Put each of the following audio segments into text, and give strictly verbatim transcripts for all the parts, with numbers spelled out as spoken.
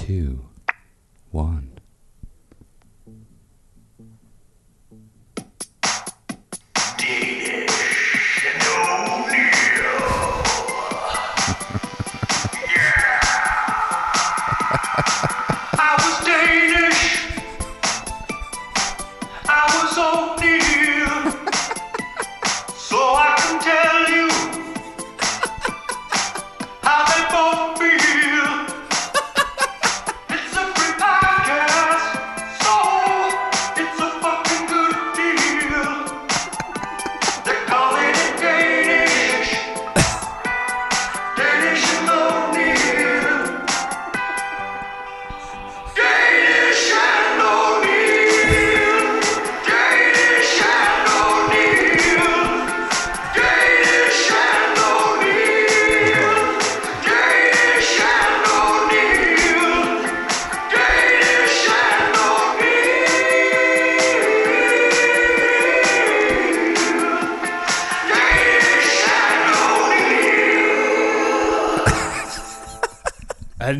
two, one. A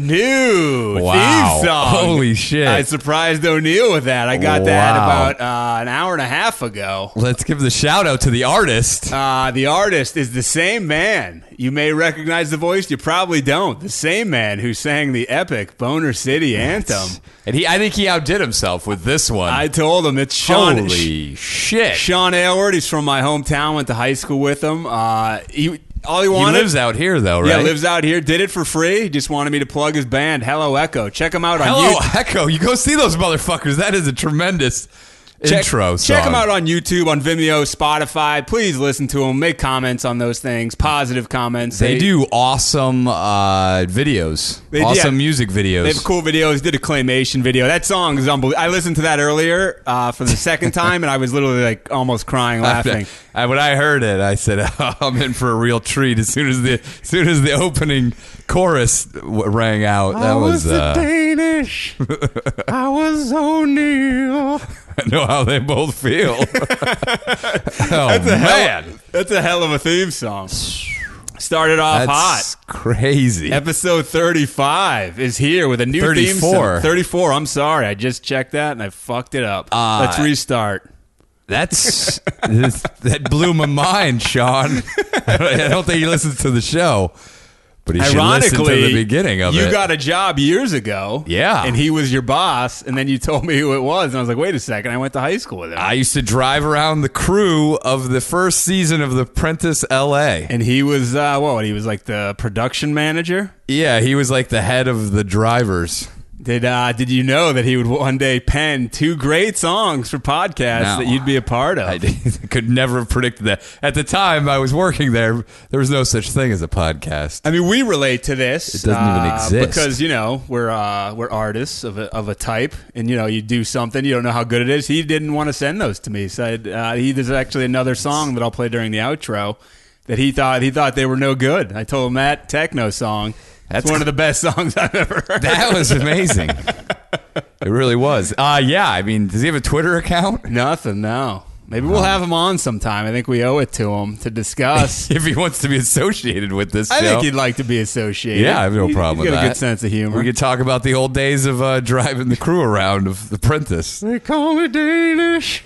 new wow. theme song. Holy shit. I surprised O'Neill with that. I got wow. that about uh, an hour and a half ago. Let's give the shout out to the artist. Uh, the artist is the same man. You may recognize the voice. You probably don't. The same man who sang the epic Boner City anthem. And he, I think he outdid himself with this one. I told him it's Sean. Holy shit. Sean Aylward. He's from my hometown. Went to high school with him. Uh, he... All he wanted. He lives out here, though, right? Yeah, lives out here. Did it for free. He just wanted me to plug his band, Hello Echo. Check him out on Hello YouTube. Echo. You go see those motherfuckers. That is a tremendous check, intro song. Check him out on YouTube, on Vimeo, Spotify. Please listen to him. Make comments on those things. Positive comments. They, they do awesome uh, videos. They, awesome yeah, music videos. They have cool videos. Did a claymation video. That song is unbelievable. I listened to that earlier uh, for the second time, and I was literally like almost crying, laughing. I, when I heard it, I said, oh, "I'm in for a real treat." As soon as the, as soon as the opening chorus w- rang out, that I was, was uh, Danish. I was O'Neill. I know how they both feel. oh that's a man, hell, that's a hell of a theme song. Started off that's hot. Crazy. Episode thirty-five is here with a new thirty-four. theme song. thirty-four. I'm sorry, I just checked that and I fucked it up. Uh, Let's restart. That's that blew my mind, Sean. I don't think he listens to the show, but he should listen to the beginning of you it. You got a job years ago, yeah, and he was your boss, and then you told me who it was, and I was like, wait a second, I went to high school with him. I used to drive around the crew of the first season of The Apprentice L A, and he was uh, what? He was like the production manager. Yeah, he was like the head of the drivers. Did uh, did you know that he would one day pen two great songs for podcasts no, that you'd be a part of? I could never have predicted that. At the time I was working there, there was no such thing as a podcast. I mean, we relate to this. It doesn't uh, even exist. Because, you know, we're uh, we're artists of a, of a type, and, you know, you do something, you don't know how good it is. He didn't want to send those to me. So uh, he, there's actually another song that I'll play during the outro that he thought he thought they were no good. I told him that techno song. That's one of the best songs I've ever heard. That was amazing. It really was. Uh, yeah, I mean, does he have a Twitter account? Nothing, no. Maybe we'll have him on sometime. I think we owe it to him to discuss. If he wants to be associated with this show. I think he'd like to be associated. Yeah, I have no he, problem he's with got that. a good sense of humor. We could talk about the old days of uh, driving the crew around of The Apprentice. They call me Danish.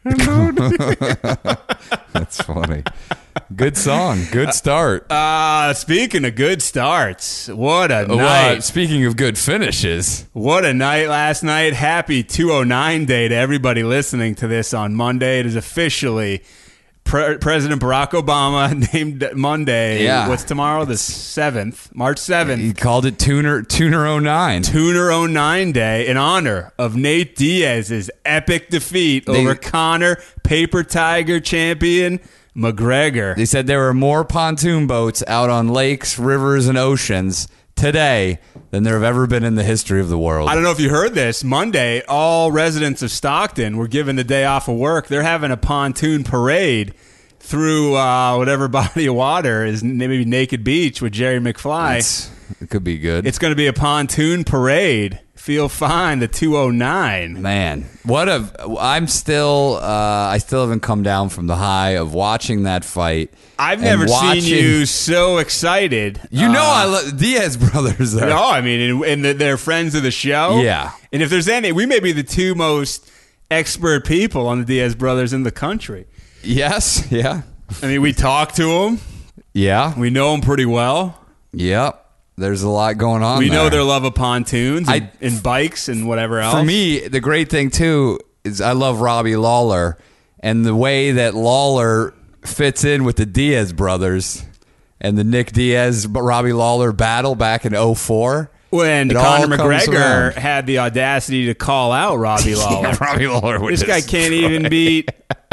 That's funny. Good song. Good start. Uh, speaking of good starts, what a oh, night. Uh, speaking of good finishes. What a night last night. Happy two oh nine day to everybody listening to this on Monday. It is officially Pre- President Barack Obama named Monday. Yeah. What's tomorrow? The seventh. March seventh. He called it Tuner Tuner oh nine. Tuner oh nine Day in honor of Nate Diaz's epic defeat They, over Conor Paper Tiger champion McGregor. They said there were more pontoon boats out on lakes, rivers, and oceans today than there have ever been in the history of the world. I don't know if you heard this. Monday, all residents of Stockton were given the day off of work. They're having a pontoon parade through uh, whatever body of water is maybe Naked Beach with Jerry McFly. It's, it could be good. It's going to be a pontoon parade Feel fine, the two oh nine. Man, what a... I'm still... Uh, I still haven't come down from the high of watching that fight. I've never watching, seen you so excited. You know, uh, I love Diaz brothers. Are, no, I mean, and, and the, they're friends of the show. Yeah. And if there's any... We may be the two most expert people on the Diaz brothers in the country. Yes, yeah. I mean, we talk to them. Yeah. We know them pretty well. Yep. There's a lot going on We there. know their love of pontoons and, I- and bikes and whatever else. For me, the great thing, too, is I love Robbie Lawler. And the way that Lawler fits in with the Diaz brothers and the Nick Diaz, Robbie Lawler battle back in oh four. When It Conor all comes McGregor around. had the audacity to call out Robbie Lawler. Yeah, Robbie Lawler would This guy just can't destroy even it. beat.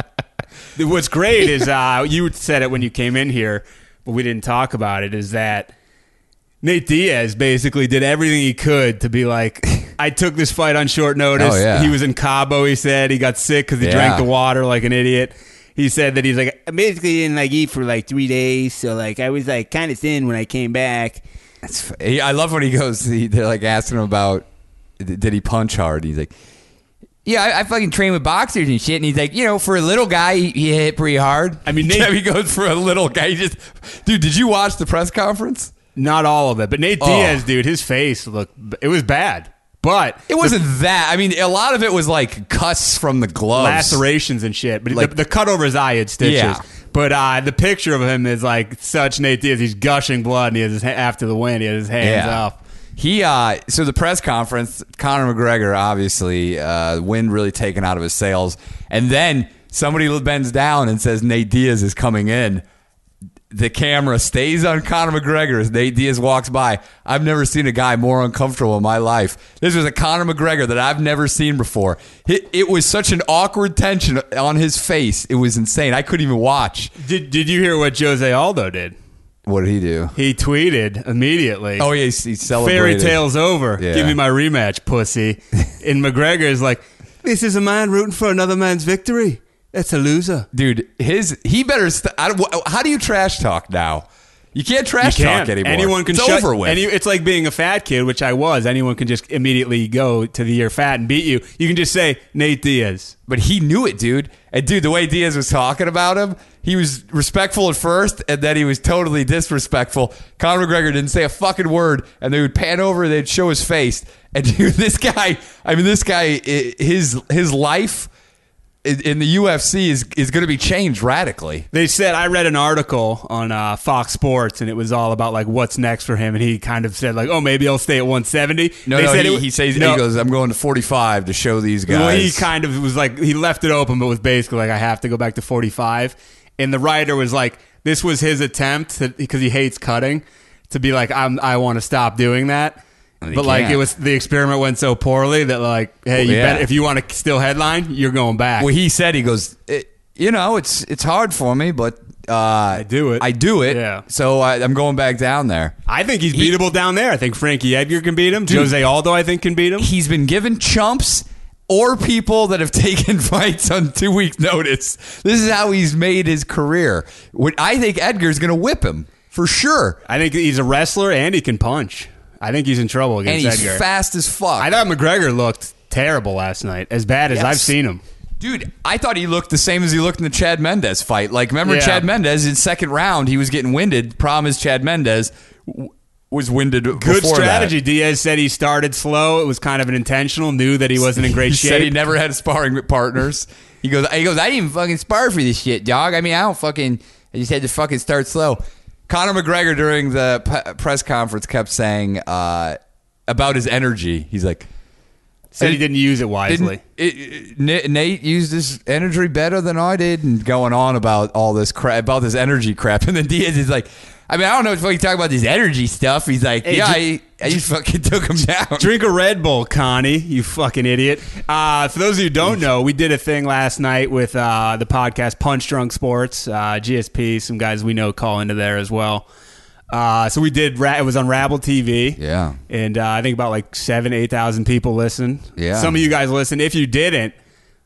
What's great is uh, you said it when you came in here, but we didn't talk about it. Is that Nate Diaz basically did everything he could to be like, I took this fight on short notice. Oh, yeah. He was in Cabo. He said he got sick because he Yeah. drank the water like an idiot. He said that he's like, I basically didn't like eat for like three days, so like I was like kind of thin when I came back. That's f- he, I love when he goes, he, they're like asking him about, did he punch hard? He's like, yeah, I, I fucking train with boxers and shit. And he's like, you know, for a little guy, he, he hit pretty hard. I mean, Nate- yeah, he goes for a little guy. He just, dude, did you watch the press conference? Not all of it, but Nate Oh. Diaz, dude, his face looked, it was bad. But It wasn't that. I mean, a lot of it was like cuts from the gloves. lacerations and shit. But Like- the, the cut over his eye had stitches. Yeah. But uh, the picture of him is like such Nate Diaz. He's gushing blood, and he has his, after the win, he has his hands Yeah. up. He uh so the press conference, Conor McGregor obviously uh wind really taken out of his sails, and then somebody bends down and says Nate Diaz is coming in. The camera stays on Conor McGregor as Nate Diaz walks by. I've never seen a guy more uncomfortable in my life. This was a Conor McGregor that I've never seen before. It, it was such an awkward tension on his face. It was insane. I couldn't even watch. Did Did you hear what Jose Aldo did? What did he do? He tweeted immediately. Oh, yeah, he, he celebrated. Fairy tale's over. Yeah. Give me my rematch, pussy. And McGregor is like, this is a man rooting for another man's victory. That's a loser. Dude, his he better. St- I, don't- how do you trash talk now? You can't trash You can't. talk anymore. Anyone can it's shut, over with. Any, it's like being a fat kid, which I was. Anyone can just immediately go to the you're fat and beat you. You can just say Nate Diaz. but he knew it, dude. And dude, the way Diaz was talking about him, he was respectful at first, and then he was totally disrespectful. Conor McGregor didn't say a fucking word, and they would pan over, they'd show his face. And dude, this guy, I mean, this guy, i- his his life in in the U F C is is going to be changed radically. They said, I read an article on uh, Fox Sports, and it was all about like what's next for him, and he kind of said like, oh, maybe I'll stay at one seventy. No, they no, said he, it, he says no, he goes, I'm going to forty-five to show these guys. Well, he kind of was like, he left it open, but was basically like, I have to go back to forty-five. And the writer was like, this was his attempt to, because he hates cutting, to be like, I'm, I want to stop doing that. He But like can't. it was, the experiment went so poorly that like, hey, you Yeah. bet, if you want to still headline, you're going back. Well, he said, he goes, it, you know, it's it's hard for me, but uh, I do it. I do it. Yeah. So I, I'm going back down there. I think he's beatable down there. I think Frankie Edgar can beat him. Jose Aldo, I think, can beat him. He's been given chumps or people that have taken fights on two weeks' notice. This is how he's made his career. What I think Edgar's going to whip him for sure, I think he's a wrestler and he can punch. I think he's in trouble and against he's Edgar. fast as fuck. I thought McGregor looked terrible last night, as bad as Yes. I've seen him. Dude, I thought he looked the same as he looked in the Chad Mendez fight. Like, remember Yeah. Chad Mendez in second round? He was getting winded. Problem is, Chad Mendez w- was winded. Good before strategy. That. Diaz said he started slow. It was kind of an intentional. Knew that he wasn't in great he shape. said he never had sparring partners. He goes, he goes, I didn't even fucking spar for this shit, dog. I mean, I don't fucking. I just had to fucking start slow. Conor McGregor during the p- press conference kept saying uh, about his energy. He's like, said he didn't use it wisely. Didn't- it- it- Nate used his energy better than I did, and going on about all this crap, about this energy crap. And then Diaz is like, I mean, I don't know if you talk about this energy stuff. He's like, Hey, yeah, dr- I, I just fucking took him down. Drink a Red Bull, Connie, you fucking idiot. Uh, for those of you who don't know, we did a thing last night with uh, the podcast Punch Drunk Sports, uh, G S P, some guys we know call into there as well. Uh, so we did, ra- it was on Rabble T V. Yeah. And uh, I think about like seven, eight thousand people listened. Yeah. Some of you guys listened. If you didn't,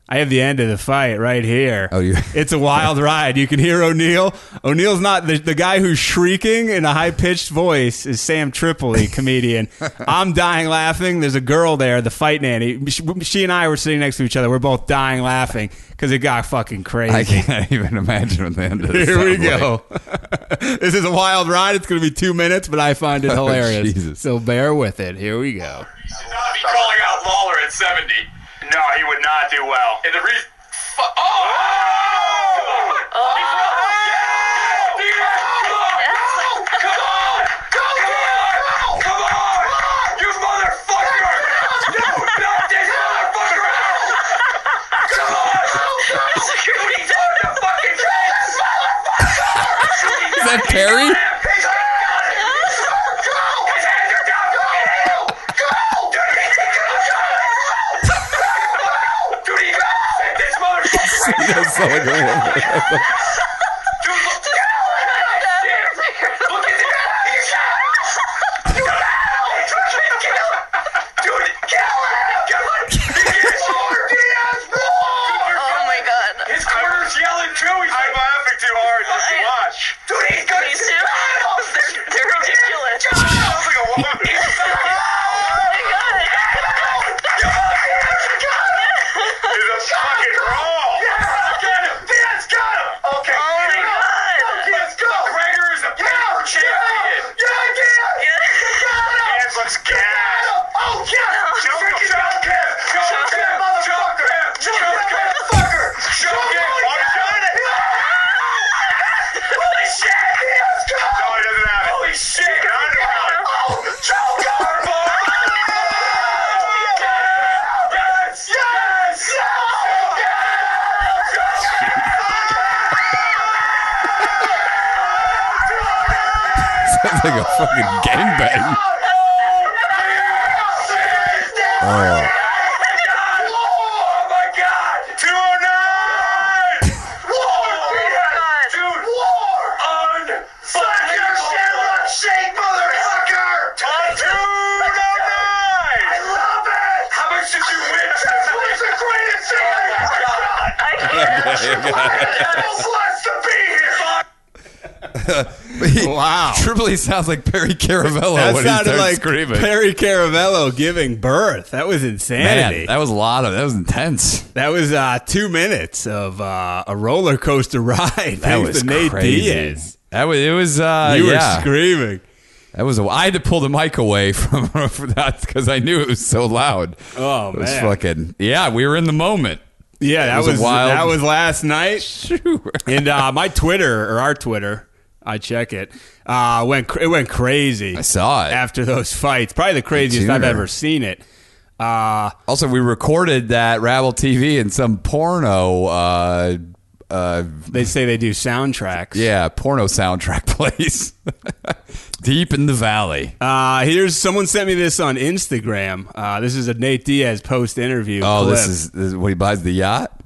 I have the end of the fight right here. Oh, you- It's a wild ride. You can hear O'Neal. O'Neal's not the, the guy who's shrieking in a high pitched voice is Sam Tripoli, comedian. I'm dying laughing. There's a girl there, the fight nanny. She, she and I were sitting next to each other. We're both dying laughing because it got fucking crazy. I can't even imagine what the end of this Here we sounds go. This is a wild ride. It's going to be two minutes, but I find it hilarious. Jesus. So bear with it. Here we go. He should not be calling out Lawler at seventy. No, he would not do well. And the reason... Fu- oh! Oh! Oh! He's wrong. Yeah! Yeah! Come on! Come on! Come on! You motherfucker! No, not this motherfucker! Come on! He's on the fucking face! Is that Perry? He's got it! His hands are down! Go! Go! Dude, Dude, he got this motherfucker right That's so like a woman. Dude, look. Look at that. Dude, Dude, kill him. He is Lord Diaz. Oh my god. His corner's yelling too. He's I'm laughing too hard just to watch. Dude, he's gonna Me too. They're, they're ridiculous. Sounds like a woman. Oh my god. He's a fucking brawl. Get him. Diaz got him. Okay. Oh my god. Diaz, go. McGregor is a paper champion. Yeah, Diaz. Diaz looks gassed. Oh, yeah. Choke him. Choke him. Choke him. Choke him. Choke him. Fucker. Choke him. Oh, he's got it. Holy shit. Diaz, go. No, he doesn't have it. Holy shit. Oh, choke him. Yes. Yes. Sounds like a fucking gangbang. Oh. Oh my god! two oh nine! God. Dude! On! Suck your shit up, shake, motherfucker! two oh nine! I love it! How much did you win? This was the greatest thing I ever done! I can't. I'm blessed to be here! Wow. Tripoli sounds like Perry Caravello That when he sounded starts like screaming. Perry Caravello giving birth. That was insanity. Man, that was a lot of that was intense. That was uh, two minutes of uh, a roller coaster ride. That thanks was to Nate crazy. Diaz. That was it was uh You yeah. were screaming. That was a, I had to pull the mic away from for that because I knew it was so loud. Oh, it was man. fucking yeah. We were in the moment. Yeah, that was was, a wild- that was last night. Sure. And uh, my Twitter or our Twitter, I check it. Uh, went cr- it went crazy. I saw it. after those fights. Probably the craziest too. I've ever seen it. Uh, Also, we recorded that Rabble T V in some porno. Uh, uh, they say they do soundtracks. yeah, porno soundtrack place deep in the valley. Uh, here's someone sent me this on Instagram. Uh, this is a Nate Diaz post interview. Oh, clip. this is, this is when he buys the yacht.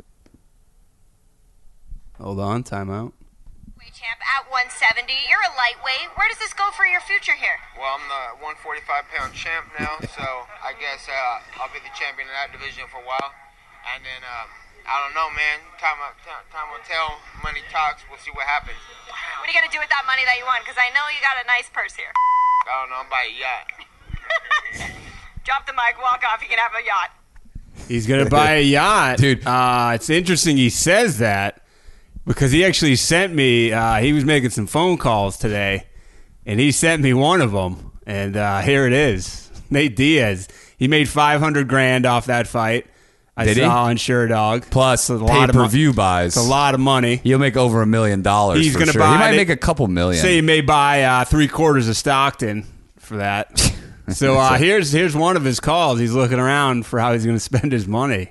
Hold on, time out. Champ at one seventy. You're a lightweight. Where does this go for your future here? Well, I'm the one forty-five pound champ now, so I guess uh, I'll be the champion of that division for a while. And then, um, I don't know, man. Time, will- time time will tell. Money talks. We'll see what happens. What are you going to do with that money that you won? Because I know you got a nice purse here. I don't know. I'm buy a yacht. Drop the mic, walk off. You can have a yacht. He's gonna buy a yacht, Dude. Uh, it's interesting he says that because he actually sent me. Uh, he was making some phone calls today, and he sent me one of them. And uh, here it is, Nate Diaz. He made five hundred grand off that fight. I Did he? saw on SureDog. Plus It's a lot of pay mo- per view buys. It's a lot of money. He'll make over a million dollars. He's for gonna sure. buy- He might they- make a couple million. Say he may buy uh, three quarters of Stockton for that. So uh, here's here's one of his calls. He's looking around for how he's going to spend his money.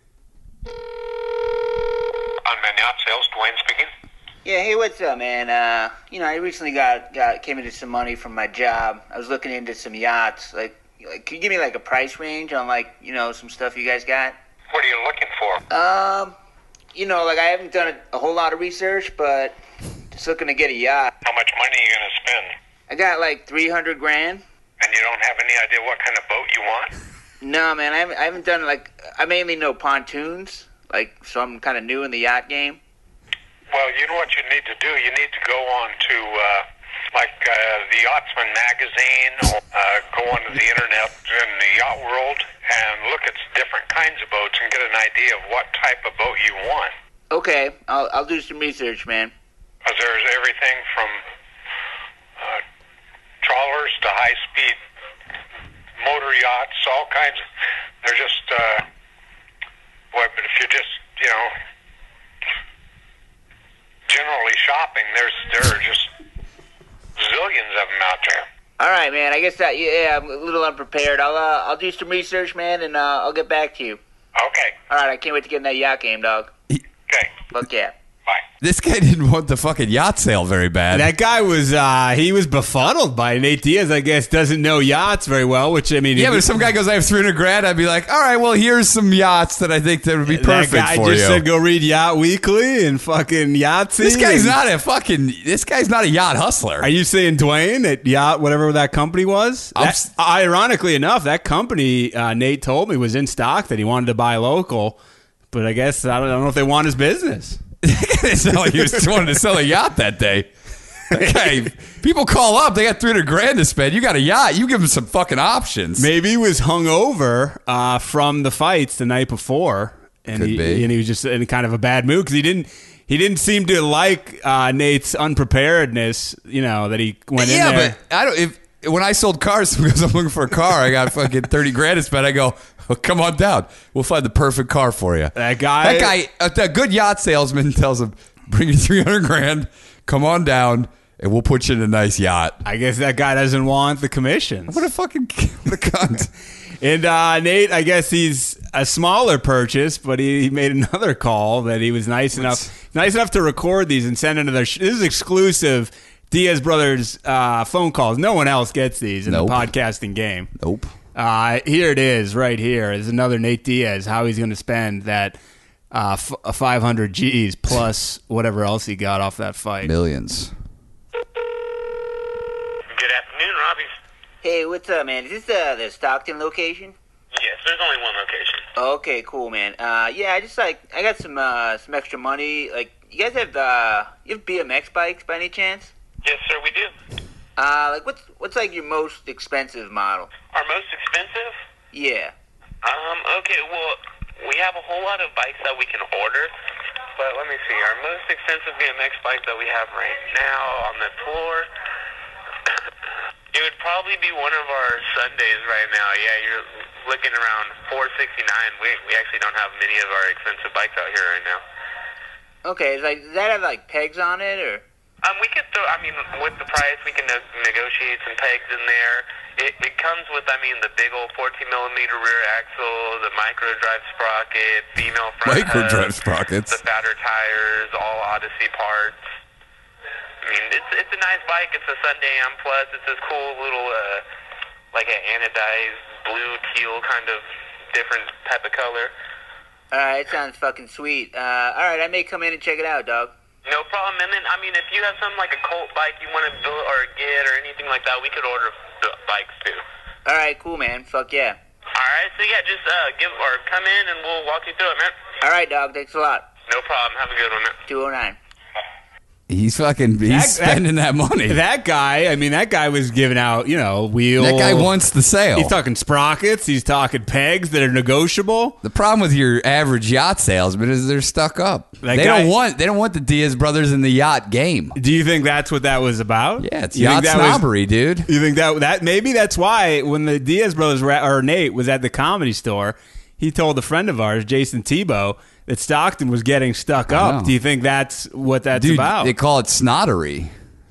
Unmanned Yacht Sales, Dwayne speaking. Yeah, hey, what's up, man? Uh, you know, I recently got, got came into some money from my job. I was looking into some yachts. Like, like, can you give me like a price range on like, you know, some stuff you guys got? What are you looking for? Um, you know, like I haven't done a, a whole lot of research, but just looking to get a yacht. How much money are you going to spend? I got like three hundred grand. And you don't have any idea what kind of boat you want? No, man, I haven't, I haven't done like I mainly know pontoons, like so I'm kind of new in the yacht game. Well, you know what you need to do? You need to go on to, uh, like, uh, the Yachtsman magazine, or uh, go onto the internet in the yacht world and look at different kinds of boats and get an idea of what type of boat you want. Okay, I'll I'll do some research, man. Because there's everything from uh, trawlers to high-speed motor yachts, all kinds of... They're just... Uh, boy, but if you're just, you know... generally shopping, there's there are just zillions of them out there. All right, man. I guess that yeah, I'm a little unprepared. I'll uh, I'll do some research, man, and uh, I'll get back to you. Okay. All right, I can't wait to get in that yacht game, dog. Okay. Fuck yeah. Bye. This guy didn't want the fucking yacht sale very bad. That guy was uh, he was befuddled by Nate Diaz. I guess doesn't know yachts very well. Which I mean, yeah, if but if some guy goes, I have three hundred grand, I'd be like, all right, well, here's some yachts that I think that would be perfect that guy for just you. said go read Yacht Weekly and fucking Yahtzee. This guy's and- not a fucking. This guy's not a yacht hustler. Are you saying Dwayne at Yacht, whatever that company was? I'm That- s- ironically enough, that company uh, Nate told me was in stock that he wanted to buy local, but I guess I don't, I don't know if they want his business. It's not like he was wanting to sell a yacht that day. Okay, people call up. They got three hundred grand to spend. You got a yacht. You give them some fucking options. Maybe he was hungover uh, from the fights the night before, and Could he be. and he was just in kind of a bad mood because he didn't he didn't seem to like uh, Nate's unpreparedness. You know that he went yeah, in there. but I don't. If when I sold cars because I'm looking for a car, I got fucking thirty grand to spend. I go, oh, come on down. We'll find the perfect car for you. That guy- that guy, a, a good yacht salesman tells him, bring you three hundred grand. Come on down, and we'll put you in a nice yacht. I guess that guy doesn't want the commissions. What a fucking what a cunt. And uh, Nate, I guess he's a smaller purchase, but he, he made another call that he was nice enough nice enough to record these and send into their. Sh- this is exclusive Diaz Brothers uh, phone calls. No one else gets these in Nope. the podcasting game. Nope. Uh, here it is, right here. Is another Nate Diaz. How he's going to spend that uh, f- five hundred G's plus whatever else he got off that fight. Millions. Good afternoon, Robbie. Hey, what's up, man? Is this uh, the Stockton location? Yes, there's only one location. Okay, cool, man. Uh, yeah, I just like I got some uh, some extra money. Like, you guys have uh, you have B M X bikes by any chance? Yes, sir, we do. Uh, like what's what's like your most expensive model? Our most expensive? Yeah. Um, okay, well, we have a whole lot of bikes that we can order, but let me see. Our most expensive B M X bike that we have right now on the floor, it would probably be one of our Sundays right now. Yeah, you're looking around four sixty-nine. We we actually don't have many of our expensive bikes out here right now. Okay, is like does that have like pegs on it or? Um, we could throw, I mean, with the price, we can ne- negotiate some pegs in there. It, it comes with, I mean, the big old fourteen millimeter rear axle, the micro drive sprocket, female front Micro hub, drive sprockets. the fatter tires, all Odyssey parts. I mean, it's it's a nice bike. It's a Sunday M Plus. It's this cool little, uh, like an anodized blue teal kind of different type of color. All right, sounds fucking sweet. Uh, all right, I may come in and check it out, dog. No problem. And then, I mean, if you have something like a Colt bike you want to build or get or anything like that, we could order b- bikes too. All right, cool, man. Fuck yeah. All right. So yeah, just uh, give or come in and we'll walk you through it, man. All right, dog. Thanks a lot. No problem. Have a good one, man. two oh nine. He's fucking. He's That- that- spending that, money. That, That guy, I mean, that guy was giving out, you know, wheel. guy wants the sale. He's talking sprockets. He's talking pegs that are negotiable. The problem with your average yacht salesman is they're stuck up. That they guy- don't want. They don't want the Diaz brothers in the yacht game. Do you think that's what that was about? Yeah, it's You think yacht that was- snobbery, dude. You think that that maybe that's why when the Diaz brothers were at, or Nate was at the Comedy Store, he told a friend of ours, Jason Tebow, that Stockton was getting stuck I up. know. Do you think that's what that's Dude, about? they call it snottery.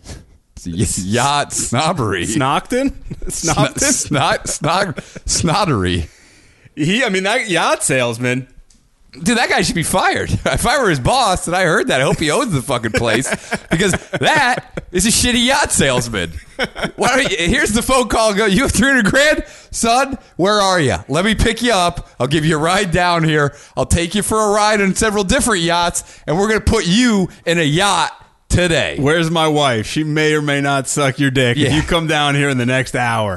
It's yacht snobbery. Snockton? Snockton? Snot, snot, snottery. He, I mean, that yacht salesman. Dude, that guy should be fired. If I were his boss and I heard that, I hope he owns the fucking place because that is a shitty yacht salesman. Why don't you, here's the phone call. Go, you have three hundred grand? Son, where are you? Let me pick you up. I'll give you a ride down here. I'll take you for a ride on several different yachts, and we're going to put you in a yacht today. Where's my wife? She may or may not suck your dick if Yeah. you come down here in the next hour.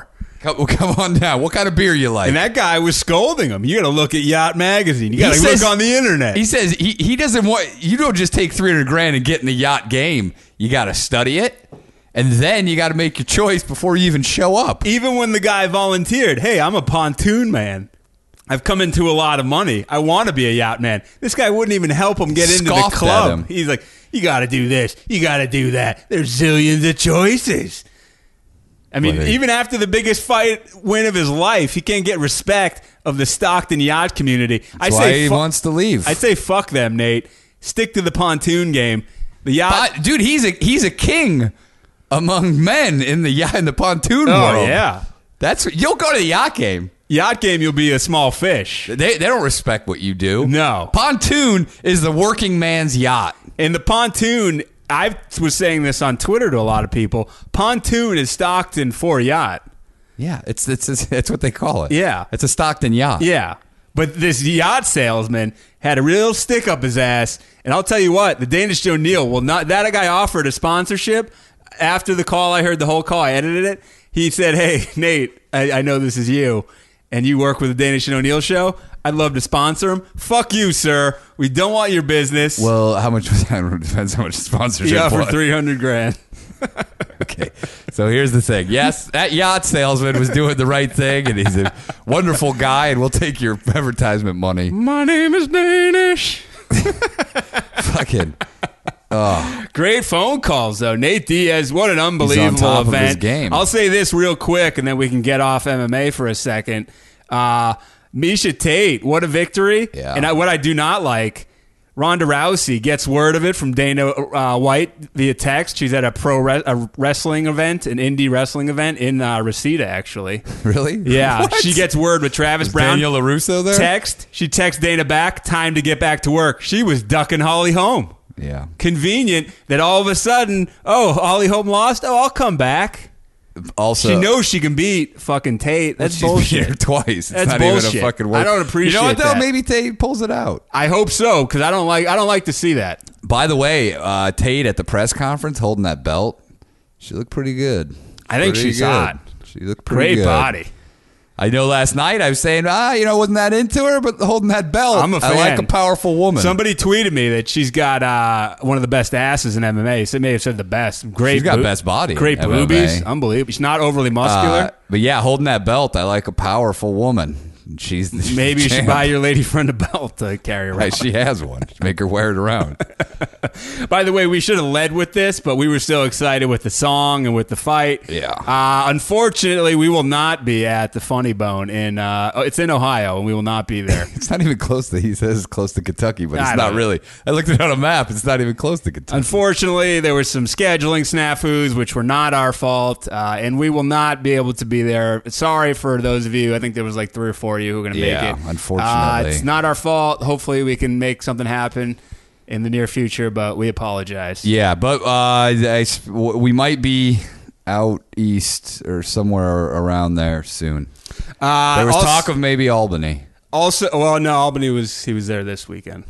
Come, come on down. What kind of beer you like? And that guy was scolding him. You got to look at Yacht Magazine. You got to He look says- on the internet. He says he, he doesn't want you don't just take three hundred grand and get in the yacht game. You got to study it, and then you got to make your choice before you even show up. Even when the guy volunteered, hey, I'm a pontoon man. I've come into a lot of money. I want to be a yacht man. This guy wouldn't even help him get into the Scoffed at club. him. He's like, you got to do this. You got to do that. There's zillions of choices. I mean, Well, they- even after the biggest fight win of his life, he can't get respect of the Stockton yacht community. I That's say why he fu- wants to leave. I say fuck them, Nate. Stick to the pontoon game. The yacht. But, dude, he's a he's a king among men in the yacht in the pontoon Oh, world. yeah. That's you'll go to the yacht game. Yacht game, you'll be a small fish. They they don't respect what you do. No. Pontoon is the working man's yacht. And the pontoon, I was saying this on Twitter to a lot of people. Pontoon is Stockton for yacht. Yeah, it's it's it's, it's what they call it. Yeah. It's a Stockton yacht. Yeah. But this yacht salesman had a real stick up his ass. And I'll tell you what, the Danish O'Neill will not. That guy offered a sponsorship. After the call, I heard the whole call. I edited it. He said, hey, Nate, I, I know this is you, and you work with the Danish and O'Neill show. I'd love to sponsor him. Fuck you, sir. We don't want your business. Well, how much was that? Depends how much sponsorship he offered was. three hundred grand. Okay, so here's the thing. Yes, that yacht salesman was doing the right thing, and he's a wonderful guy, and we'll take your advertisement money. My name is Danish. Fucking Great phone calls, though. Nate Diaz, what an unbelievable He's on top of event. his game. I'll say this real quick, and then we can get off M M A for a second. Uh, Misha Tate, what a victory. Yeah. And I, what I do not like, Ronda Rousey gets word of it from Dana uh, White via text. She's at a pro re- a wrestling event, an indie wrestling event in uh, Reseda, actually. really? Yeah, What? she gets word with Travis Was Brown. Daniel LaRusso there? Text. She texts Dana back, time to get back to work. She was ducking Holly Holm. Yeah. Convenient that all of a sudden, oh, Holly Holm lost. Oh, I'll come back. Also, She knows she can beat fucking Tate. That's she's beat her bullshit. twice. It's That's not bullshit. even a fucking word. I don't appreciate You know what though? that. Maybe Tate pulls it out. I hope so because I don't like. I don't like to see that. By the way, uh, Tate at the press conference holding that belt, she looked pretty good. I think Pretty she's good. hot. She looked pretty Great good. body. I know last night I was saying, ah, you know, wasn't that into her, but holding that belt, I'm a fan. I like a powerful woman. Somebody tweeted me that she's got uh, one of the best asses in M M A. So they may have said the best. Great. She's got boob- best body Great in M M A. boobies. Unbelievable. She's not overly muscular. Uh, but yeah, holding that belt, I like a powerful woman. She's the Maybe you should champ. buy your lady friend a belt to carry around. Right, she has one. Make her wear it around. By the way, we should have led with this, but we were so excited with the song and with the fight. Yeah. Uh, unfortunately, we will not be at the Funny Bone in. Uh, oh, it's in Ohio, and we will not be there. It's not even close to. He says it's close to Kentucky, but I it's don't not know. really. I looked it on a map. It's not even close to Kentucky. Unfortunately, there were some scheduling snafus, which were not our fault, uh, and we will not be able to be there. Sorry for those of you. I think there was like three or four of you who are going to Yeah, make it. unfortunately. Uh, it's not our fault. Hopefully, we can make something happen in the near future, but we apologize. Yeah, but uh, I, we might be out east or somewhere around there soon. Uh, There was also, talk of maybe Albany. also. Well, no, Albany was he was there this weekend.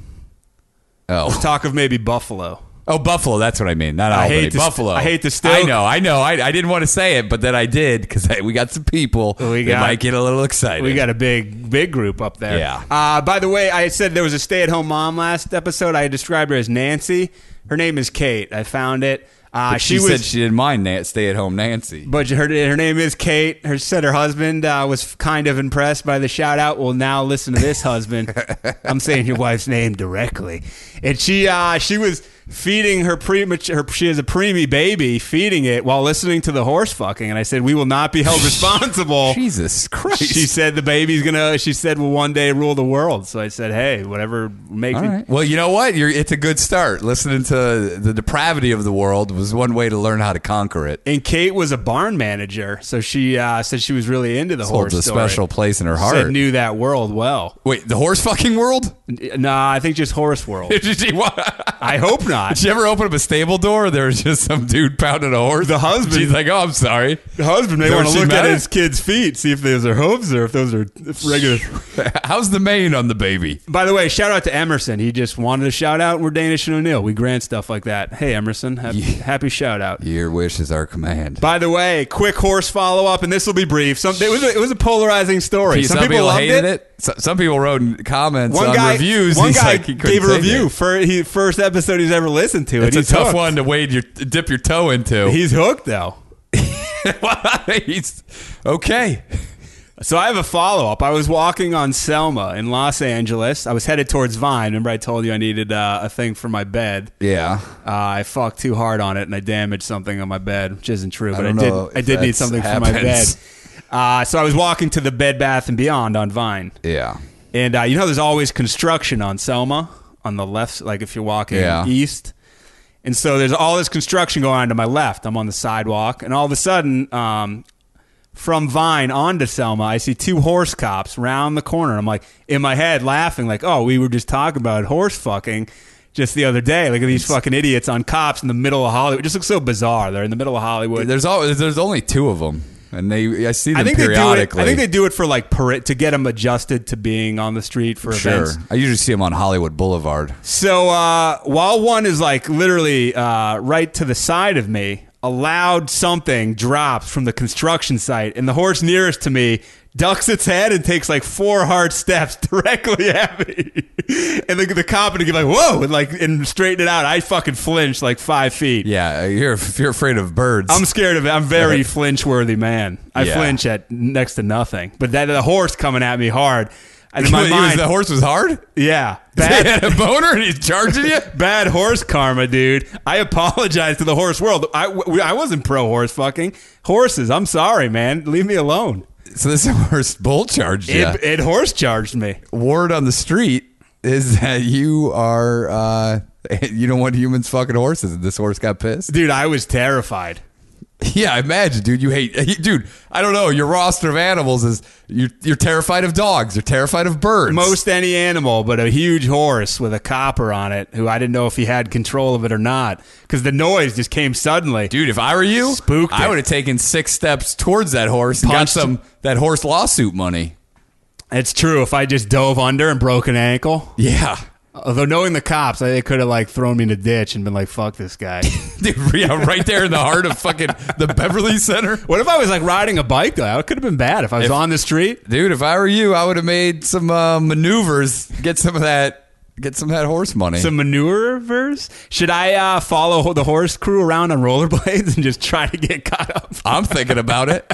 Oh, Talk of maybe Buffalo. oh, Buffalo. That's what I mean. Not I Albany. hate to st- Buffalo. I hate to stoke- I know. I know. I, I didn't want to say it, but then I did because we got some people. We that got- might get a little excited. We got a big, big group up there. Yeah. Uh, by the way, I said there was a stay-at-home mom last episode. I described her as Nancy. Her name is Kate. I found it. Uh, But she, was, said she didn't mind Nan- stay-at-home Nancy. but her her name is Kate. Her said her husband uh, was kind of impressed by the shout out. Well, now listen to this, husband. I'm saying your wife's name directly, and she uh, she was feeding her premature. Her, she has a preemie baby, feeding it while listening to the horse fucking. And I said we will not be held responsible. Jesus Christ. She said the baby's gonna. She said will one day rule the world. So I said, hey, whatever makes All me. right. Well, you know what? You're, it's a good start. Listening to the depravity of the world was one way to learn how to conquer it. And Kate was a barn manager, so she uh, said she was really into the horse. Holds a story. special place in her Said heart. knew that world well. Wait, the horse fucking world? Nah, I think just Horse World. Did you, I hope not. Did you ever open up a stable door? There was just some dude pounding a horse. The husband- She's like, "Oh, I'm sorry." The husband may Is that want what to she look at meant? his kid's feet, see if those are hooves or if those are regular. How's the mane on the baby? By the way, shout out to Emerson. He just wanted a shout out. We're Danish and O'Neill. We grant stuff like that. Hey, Emerson, happy, happy shout out. Your wish is our command. By the way, quick horse follow up, and this will be brief. Some, it, was a, it was a polarizing story. Some, Some, people, loved hated it. it. So- Some people wrote in comments One on guy, reviews. one he's guy like, he couldn't gave a take review it. for he first episode he's ever listened to. It's and a he's tough hooked. one to wade your dip your toe into. He's hooked though. He's okay. So I have a follow up. I was walking on Selma in Los Angeles. I was headed towards Vine. Remember I told you I needed uh, a thing for my bed. Yeah. Uh, I fucked too hard on it and I damaged something on my bed, which isn't true, I but I, don't did. know I if did need that's something for my bed. happens. Uh, so I was walking to the Bed Bath and Beyond on Vine, Yeah. and uh, you know there's always construction on Selma on the left, like if you're walking Yeah. east. And so there's all this construction going on to my left. I'm on the sidewalk, and all of a sudden, um, from Vine onto Selma, I see two horse cops round the corner. I'm like, in my head, laughing, like, oh, we were just talking about horse fucking just the other day. Look at these fucking idiots on cops in the middle of Hollywood. It just looks so bizarre. They're in the middle of Hollywood. There's always there's only two of them, and they I see them I think they do it. periodically. I think they do it for like pari- to get them adjusted to being on the street for Sure. events. I usually see them on Hollywood Boulevard. So uh, while one is like literally uh, right to the side of me, a loud something drops from the construction site, and the horse nearest to me ducks its head and takes like four hard steps directly at me. And the, the cop would get like, whoa, and like and straighten it out. I fucking flinched like five feet. Yeah, you're if you're afraid of birds. I'm scared of it. I'm a very flinch worthy man. I Yeah. flinch at next to nothing. But that the horse coming at me hard. And in my He was- mind, the horse was hard. yeah, He bad, had a boner and he's charging you. bad horse karma, dude. I apologize to the horse world. I, w- I wasn't pro horse fucking. Horses, I'm sorry, man. Leave me alone. So this horse bull charged you. It, it horse charged me. Word on the street is that you are uh, you don't want humans fucking horses. And this horse got pissed. Dude, I was terrified. Yeah, I imagine, dude. You hate, dude. I don't know. Your roster of animals is you're, you're terrified of dogs. You're terrified of birds. Most any animal, but a huge horse with a copper on it, who I didn't know if he had control of it or not, because the noise just came suddenly. dude. If I were you, Spooked I it. would have taken six steps towards that horse and got Punched some that horse lawsuit money. It's true. If I just dove under and broke an ankle, Yeah, although knowing the cops, I, they could have like thrown me in a ditch and been like, "Fuck this guy." dude. Yeah, right there in the heart of fucking the Beverly Center. What if I was like riding a bike though? It could have been bad if I was If- on the street. Dude, if I were you, I would have made some uh, maneuvers, get some of that, get some of that horse money. Some maneuvers. Should I uh, follow the horse crew around on rollerblades and just try to get caught up? I'm thinking about it.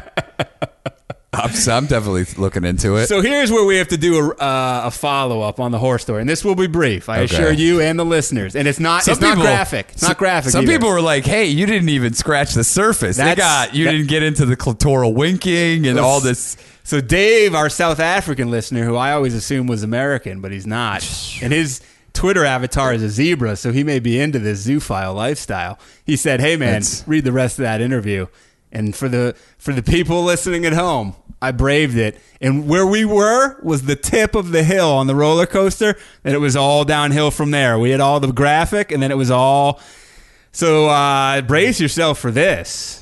I'm, I'm definitely looking into it. So here's where we have to do a, uh, a follow up on the horse story, and this will be brief. I Okay. assure you and the listeners. And it's not. it's not graphic. It's some- not graphic. Some either. people were like, "Hey, you didn't even scratch the surface. They That's- got you that- didn't get into the clitoral winking and all this." So Dave, our South African listener, who I always assumed was American, but he's not, and his Twitter avatar is a zebra, so he may be into this zoophile lifestyle. He said, "Hey man, That's- read the rest of that interview." And for the for the people listening at home, I braved it. And where we were was the tip of the hill on the roller coaster, and it was all downhill from there. We had all the graphic, and then it was all. So uh, brace yourself for this.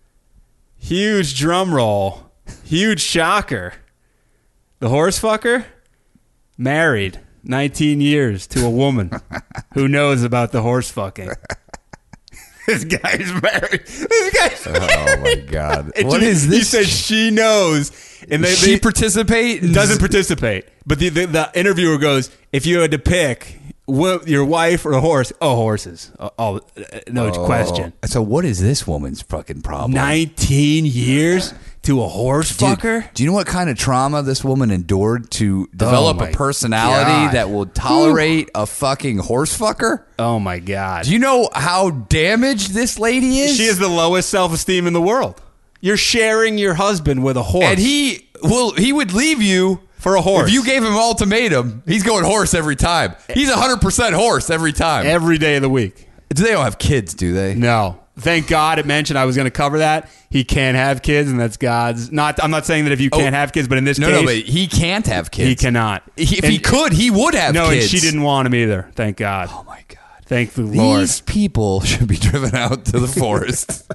Huge drum roll. Huge shocker. The horse fucker married nineteen years to a woman who knows about the horse fucking. This guy's married. This guy's married. Oh my god! And What she- is He this? said she knows, and they, she they participate? in- doesn't participate. But the, the the interviewer goes, "If you had to pick what, your wife or a horse, oh horses, oh, oh, no Oh. question." So what is this woman's fucking problem? Nineteen years to a horse Dude, fucker. do you know what kind of trauma this woman endured to develop my a personality God. that will tolerate a fucking horse fucker? Oh my god. Do you know how damaged this lady is? She has the lowest self-esteem in the world. You're sharing your husband with a horse. and he will he would leave you For a horse. If you gave him an ultimatum, he's going horse every time. He's one hundred percent horse every time. every day of the week. They don't have kids, do they? No. thank God it mentioned I was going to cover that. He can't have kids, and that's God's. Not. I'm not saying that if you can't Oh, have kids, but in this No, case, no, but he can't have kids. he cannot. He- if And- he could, he would have no, kids. and she didn't want him either. Thank God. Oh my God. Thank the Lord. These people should be driven out to the forest.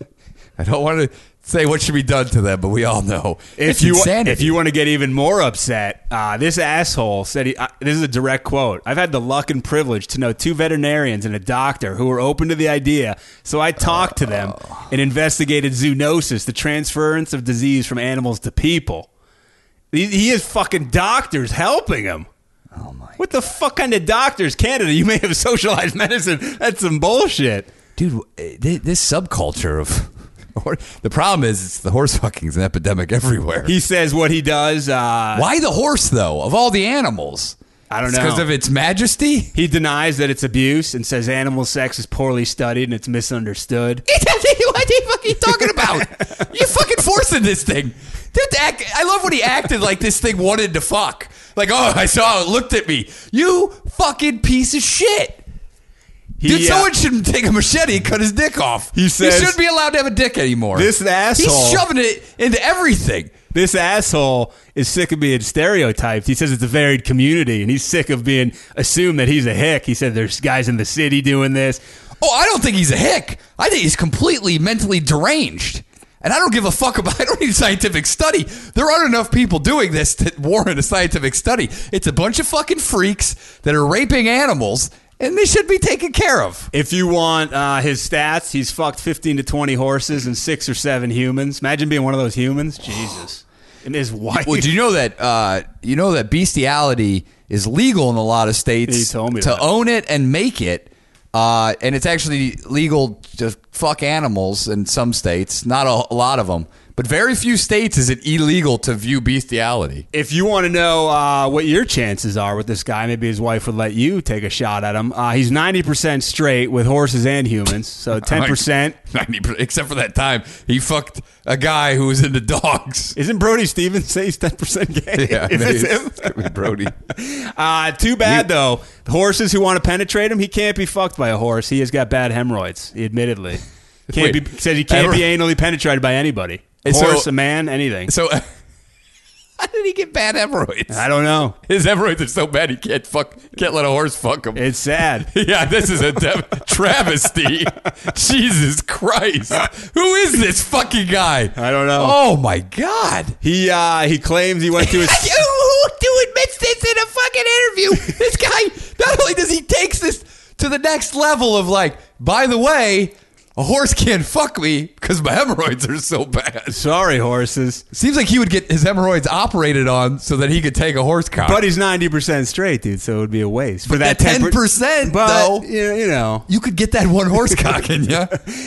I don't want to say what should be done to them, but we all know. If It's you insanity. if you want to get even more upset, uh, this asshole said he, uh, this is a direct quote. I've had the luck and privilege to know two veterinarians and a doctor who were open to the idea, so I talked to them and investigated zoonosis, the transference of disease from animals to people. He, he has fucking doctors helping him. Oh my What the fuck kind of doctors? Canada, you may have socialized medicine. That's some bullshit. dude, th- this subculture of the problem is it's the horse fucking is an epidemic everywhere. He says what he does. Uh, Why the horse though? Of all the animals, I don't know. Because of its majesty. He denies that it's abuse and says animal sex is poorly studied and it's misunderstood. What are you fucking talking about? You fucking forcing this thing. Dude, act, I love when he acted like this thing wanted to fuck. Like, oh, I saw it, looked at me. You fucking piece of shit. He, Dude, uh, someone shouldn't take a machete and cut his dick off. He says- shouldn't be allowed to have a dick anymore. This asshole- He's shoving it into everything. This asshole is sick of being stereotyped. He says it's a varied community, and he's sick of being assumed that he's a hick. He said there's guys in the city doing this. Oh, I don't think he's a hick. I think he's completely mentally deranged. And I don't give a fuck about I don't need a scientific study. There aren't enough people doing this to warrant a scientific study. It's a bunch of fucking freaks that are raping animals, and they should be taken care of. If you want uh, his stats, he's fucked fifteen to twenty horses and six or seven humans. Imagine being one of those humans. Jesus. And his wife. Well, do you know that uh, you know that bestiality is legal in a lot of states He told me to that. own it and make it, uh, and it's actually legal to fuck animals in some states. Not a, a lot of them, but very few states is it illegal to view bestiality. If you want to know uh, what your chances are with this guy, maybe his wife would let you take a shot at him. Uh, he's ninety percent straight with horses and humans, so ten percent. ninety percent, except for that time he fucked a guy who was into dogs. Isn't Brody Stevens say he's ten percent gay? Yeah, Is maybe this him? it's gonna be Brody. Uh, too bad, though. The horses who want to penetrate him, he can't be fucked by a horse. He has got bad hemorrhoids, he admittedly. Can't Wait, be, says he can't hemorrh- be anally penetrated by anybody. And so- Horse, a man, anything. So, how did he get bad hemorrhoids? I don't know. His hemorrhoids are so bad he can't fuck, can't let a horse fuck him. It's sad. Yeah, this is a de- travesty. Jesus Christ. Who is this fucking guy? I don't know. Oh, my God. He uh, he claims he went to his. Who who admits this in a fucking interview? This guy, not only does he takes this to the next level of like, by the way, a horse can't fuck me because my hemorrhoids are so bad. Sorry, horses. Seems like he would get his hemorrhoids operated on so that he could take a horse cock. But he's ninety percent straight, dude, so it would be a waste. For that ten percent, but, though, you you know. you could get that one horse cock in you.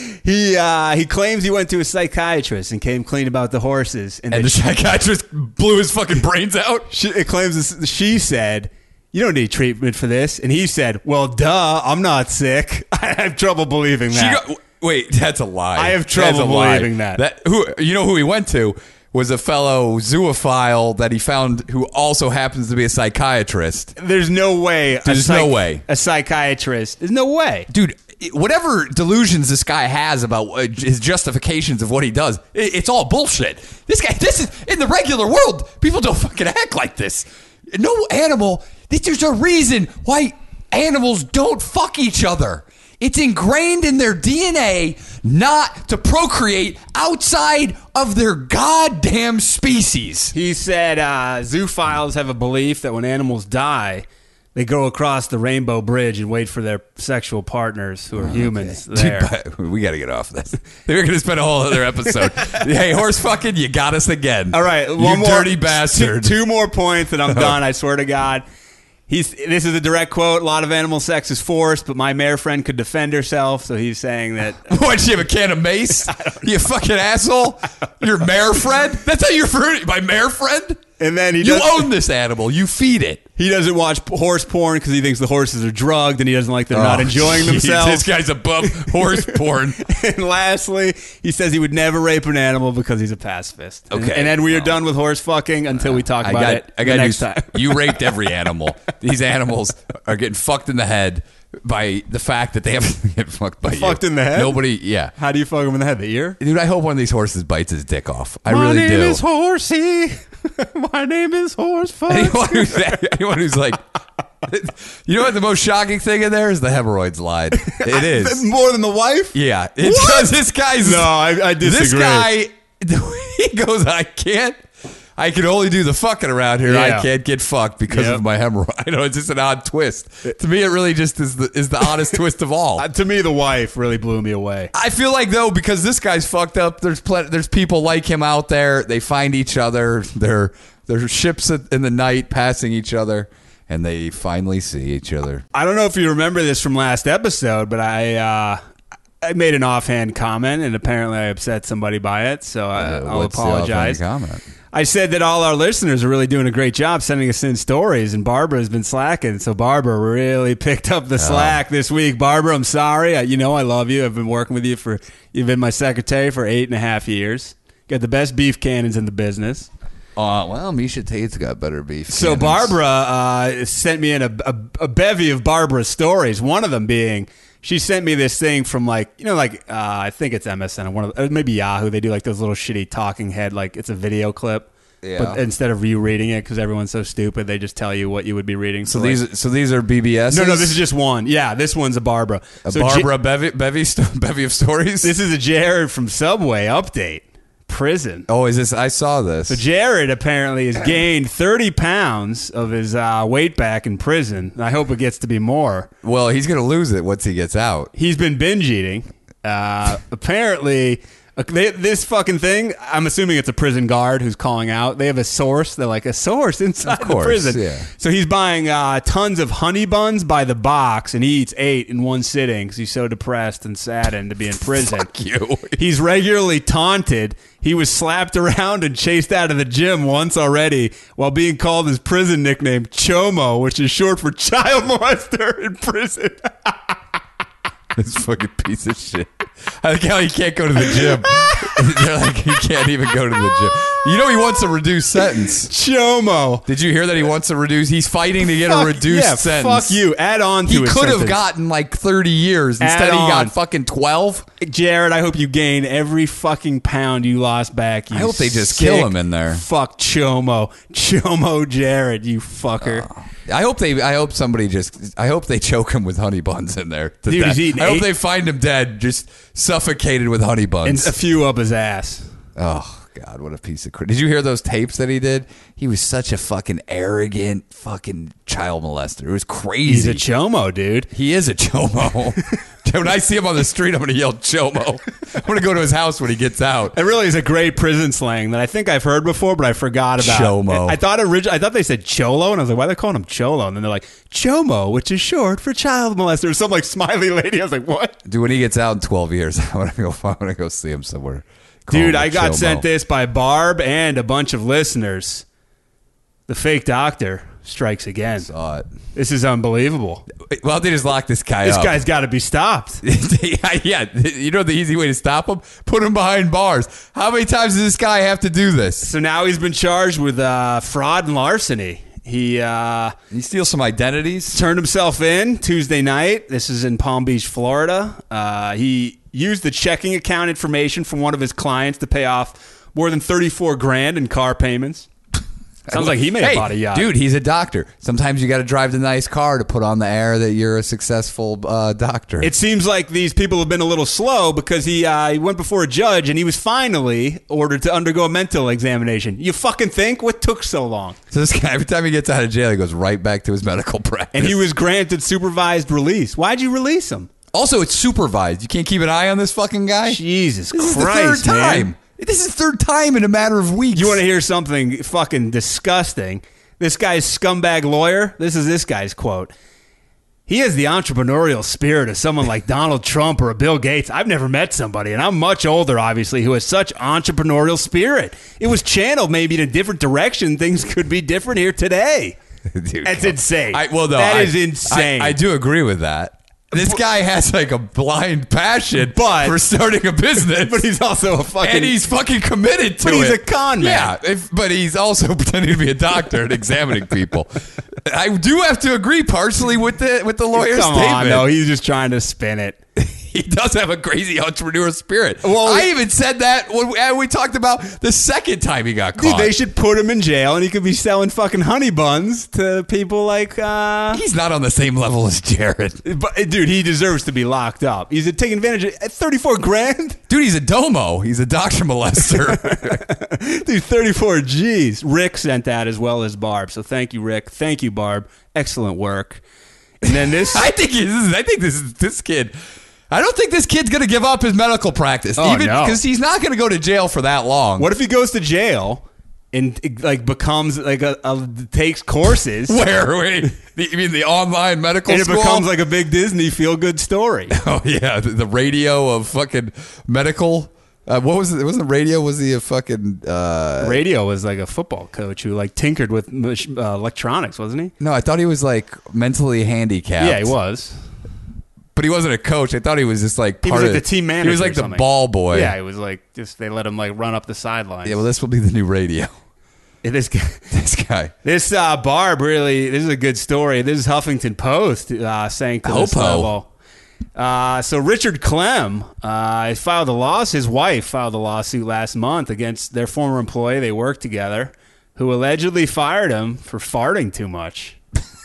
He uh, he claims he went to a psychiatrist and came clean about the horses. And, And the the psychiatrist blew his fucking brains out. she, it claims this, she said, you don't need treatment for this. And he said, well, duh, I'm not sick. I have trouble believing She that. got, wait, that's a lie. I have That's trouble a lie. believing that. That who you know who he went to was a fellow zoophile that he found who also happens to be a psychiatrist. There's no way. a There's no way. A psychiatrist. There's no way. Dude, whatever delusions this guy has about uh, his justifications of what he does, it, it's all bullshit. This guy, this is in the regular world. People don't fucking act like this. No animal. There's a reason why animals don't fuck each other. It's ingrained in their D N A not to procreate outside of their goddamn species. He said uh, zoophiles have a belief that when animals die, they go across the rainbow bridge and wait for their sexual partners who are humans there. Dude, but we got to get off this. We're going to spend a whole other episode. Hey, horse fucking, you got us again. All right, you one more dirty bastard. Two, two more points and I'm done. I swear to God. He's. This is a direct quote. A lot of animal sex is forced, but my mare friend could defend herself. So he's saying that. What, you have a can of mace? You fucking asshole? Your mare friend? That's how you're referring to my mare friend? And then he You does, own this animal. You feed it. He doesn't watch p- horse porn because he thinks the horses are drugged and he doesn't like they're not Oh, enjoying geez, themselves. This guy's above horse porn. And lastly, he says he would never rape an animal because he's a pacifist. And- Okay. And, then we are Well. done with horse fucking until we talk I about got, it I got the next news. time. You raped every animal. These animals are getting fucked in the head by the fact that they haven't get fucked by you. Fucked in the head? Nobody, yeah. How do you fuck him in the head? The ear? Dude, I hope one of these horses bites his dick off. I My really name do. is Horsey. My name is Horse Fuck. anyone, who's, anyone who's like, you know what the most shocking thing in there is the hemorrhoids line. It is. More than the wife? Yeah. It's What? because this guy's. No, I, I disagree. This guy, the way he goes, I can't. I can only do the fucking around here. Yeah. I can't get fucked because Yep. of my hemorrhoid. I know it's just an odd twist. To me, it really just is the is the oddest twist of all. Uh, to me, the wife really blew me away. I feel like though, because this guy's fucked up. There's plenty, there's people like him out there. They find each other. They're they're ships in the night passing each other, and they finally see each other. I don't know if you remember this from last episode, but I uh, I made an offhand comment, and apparently I upset somebody by it. So I, Uh, I'll what's the apologize. offhand comment? I said that all our listeners are really doing a great job sending us in stories, and Barbara has been slacking. So Barbara really picked up the slack this week. Barbara, I'm sorry. I, you know I love you. I've been working with you for, you've been my secretary for eight and a half years. Got the best beef cannons in the business. Uh, well, Misha Tate's got better beef. So cannons. Barbara uh, sent me in a, a, a bevy of Barbara's stories. One of them being, she sent me this thing from like, you know, like uh, I think it's M S N or one of the, or maybe Yahoo. They do like those little shitty talking head, like it's a video clip. Yeah. But instead of you reading it, because everyone's so stupid, they just tell you what you would be reading. So like- these so these are B B S. no, no, this is just one. Yeah, this one's a Barbara. a So Barbara J- bevy bevy, sto- bevy of stories. this is a Jared from Subway update. Prison. oh, is this? I saw this. So Jared apparently has gained thirty pounds of his uh, weight back in prison. I hope it gets to be more. well, he's gonna lose it once he gets out. He's been binge eating. Uh, apparently, uh, they, this fucking thing, I'm assuming it's a prison guard who's calling out. They have a source. They're like, a source inside Of course, the prison. yeah. So he's buying uh, tons of honey buns by the box, and he eats eight in one sitting because he's so depressed and saddened to be in prison. Fuck you. He's regularly taunted. He was slapped around and chased out of the gym once already while being called his prison nickname Chomo, which is short for child molester in prison. This fucking piece of shit. I like how he can't go to the gym. They're like, he can't even go to the gym. You know he wants a reduced sentence. Chomo. Did you hear that he wants a reduced? He's fighting to get Fuck- a reduced yeah, sentence. Fuck you. Add on to He his could have sentence. gotten like thirty years. Add Instead, he on. got fucking twelve. Jared, I hope you gain every fucking pound you lost back. You I hope they just sick kill him in there. Fuck Chomo. Chomo Jared, you fucker. I hope they. I hope somebody just. I hope they choke him with honey buns in there. to Dude, death. he's eating I hope eight- they find him dead, just suffocated with honey And buns. a few up his ass. Oh God, what a piece of crap! Did you hear those tapes that he did? He was such a fucking arrogant fucking child molester. It was crazy. He's a Chomo, dude. He is a chomo. When I see him on the street, I'm going to yell chomo. I'm going to go to his house when he gets out. It really is a great prison slang that I think I've heard before, but I forgot about. Chomo. I thought origi- I thought they said cholo, and I was like, why are they calling him cholo? And then they're like, chomo, which is short for child molester. Some like smiley lady. I was like, what? Dude, when he gets out in twelve years, I want to go. I want to go see him somewhere. Call Dude, him a I got chomo. sent this by Barb and a bunch of listeners. The fake doctor strikes again. Saw it. This is unbelievable. Well, they just locked this guy This up. guy's got to be stopped. yeah, yeah, you know the easy way to stop him? Put him behind bars. How many times does this guy have to do this? So now he's been charged with uh, fraud and larceny. He uh, He steals some identities. turned himself in Tuesday night. This is in Palm Beach, Florida. Uh, he used the checking account information from one of his clients to pay off more than thirty-four grand in car payments. Sounds like he may have Hey, bought a yacht. Dude, he's a doctor. Sometimes you got to drive the nice car to put on the air that you're a successful uh, doctor. It seems like these people have been a little slow because he uh, he went before a judge and he was finally ordered to undergo a mental examination. You fucking think? What took so long? so this guy, every time he gets out of jail, he goes right back to his medical practice. And he was granted supervised release. Why'd you release him? also, it's supervised. You can't keep an eye on this fucking guy. Jesus This is Christ, the third man. time. This is the third time in a matter of weeks. You want to hear something fucking disgusting? This guy's scumbag lawyer, this is this guy's quote. He has the entrepreneurial spirit of someone like Donald Trump or a Bill Gates. I've never met somebody, and I'm much older, obviously, who has such entrepreneurial spirit. It was channeled maybe in a different direction. Things could be different here today. Dude, That's come- insane. I, well, no, That I, is insane. I, I do agree with that. This guy has like a blind passion But- for starting a business, But he's also a fucking. and he's fucking committed to But it. he's a con man. Yeah, if, but he's also pretending to be a doctor and examining people. I do have to agree partially with the with the lawyer's Come statement. on, no, he's just trying to spin it. He does have a crazy entrepreneur spirit. Well, I even said that when we, when we talked about the second time he got Dude, caught. they should put him in jail, and he could be selling fucking honey buns to people like. uh He's not on the same level as Jared. But dude, he deserves to be locked up. He's taking advantage of at thirty-four grand. Dude, he's a domo. He's a doctor molester. Dude, thirty-four G's. Rick sent that as well as Barb. So thank you, Rick. Thank you, Barb. Excellent work. And then this. I think he, this is, I think this is this kid. I don't think this kid's going to give up his medical practice, Oh, even no. because he's not going to go to jail for that long. What if he goes to jail and like becomes like a, a takes courses Where? Wait, the, you mean the online medical and it school? becomes like a big Disney feel good story? oh yeah, the, the radio of fucking medical. Uh, what was it? It wasn't radio. Was he a fucking? Uh, Radio was like a football coach who like tinkered with mach- uh, electronics, wasn't he? no, I thought he was like mentally handicapped. Yeah, he was. but he wasn't a coach. I thought he was just like He part was like of the team manager. He was like or the something. ball boy. Yeah, he was like just they let him like run up the sidelines. Yeah, well, this will be the new radio. Yeah, this guy. This guy. This uh, Barb really. This is a good story. This is Huffington Post uh, saying to this Hopo. level. Uh, so Richard Clem uh, filed a lawsuit. His wife filed a lawsuit last month against their former employee. They worked together, who allegedly fired him for farting too much.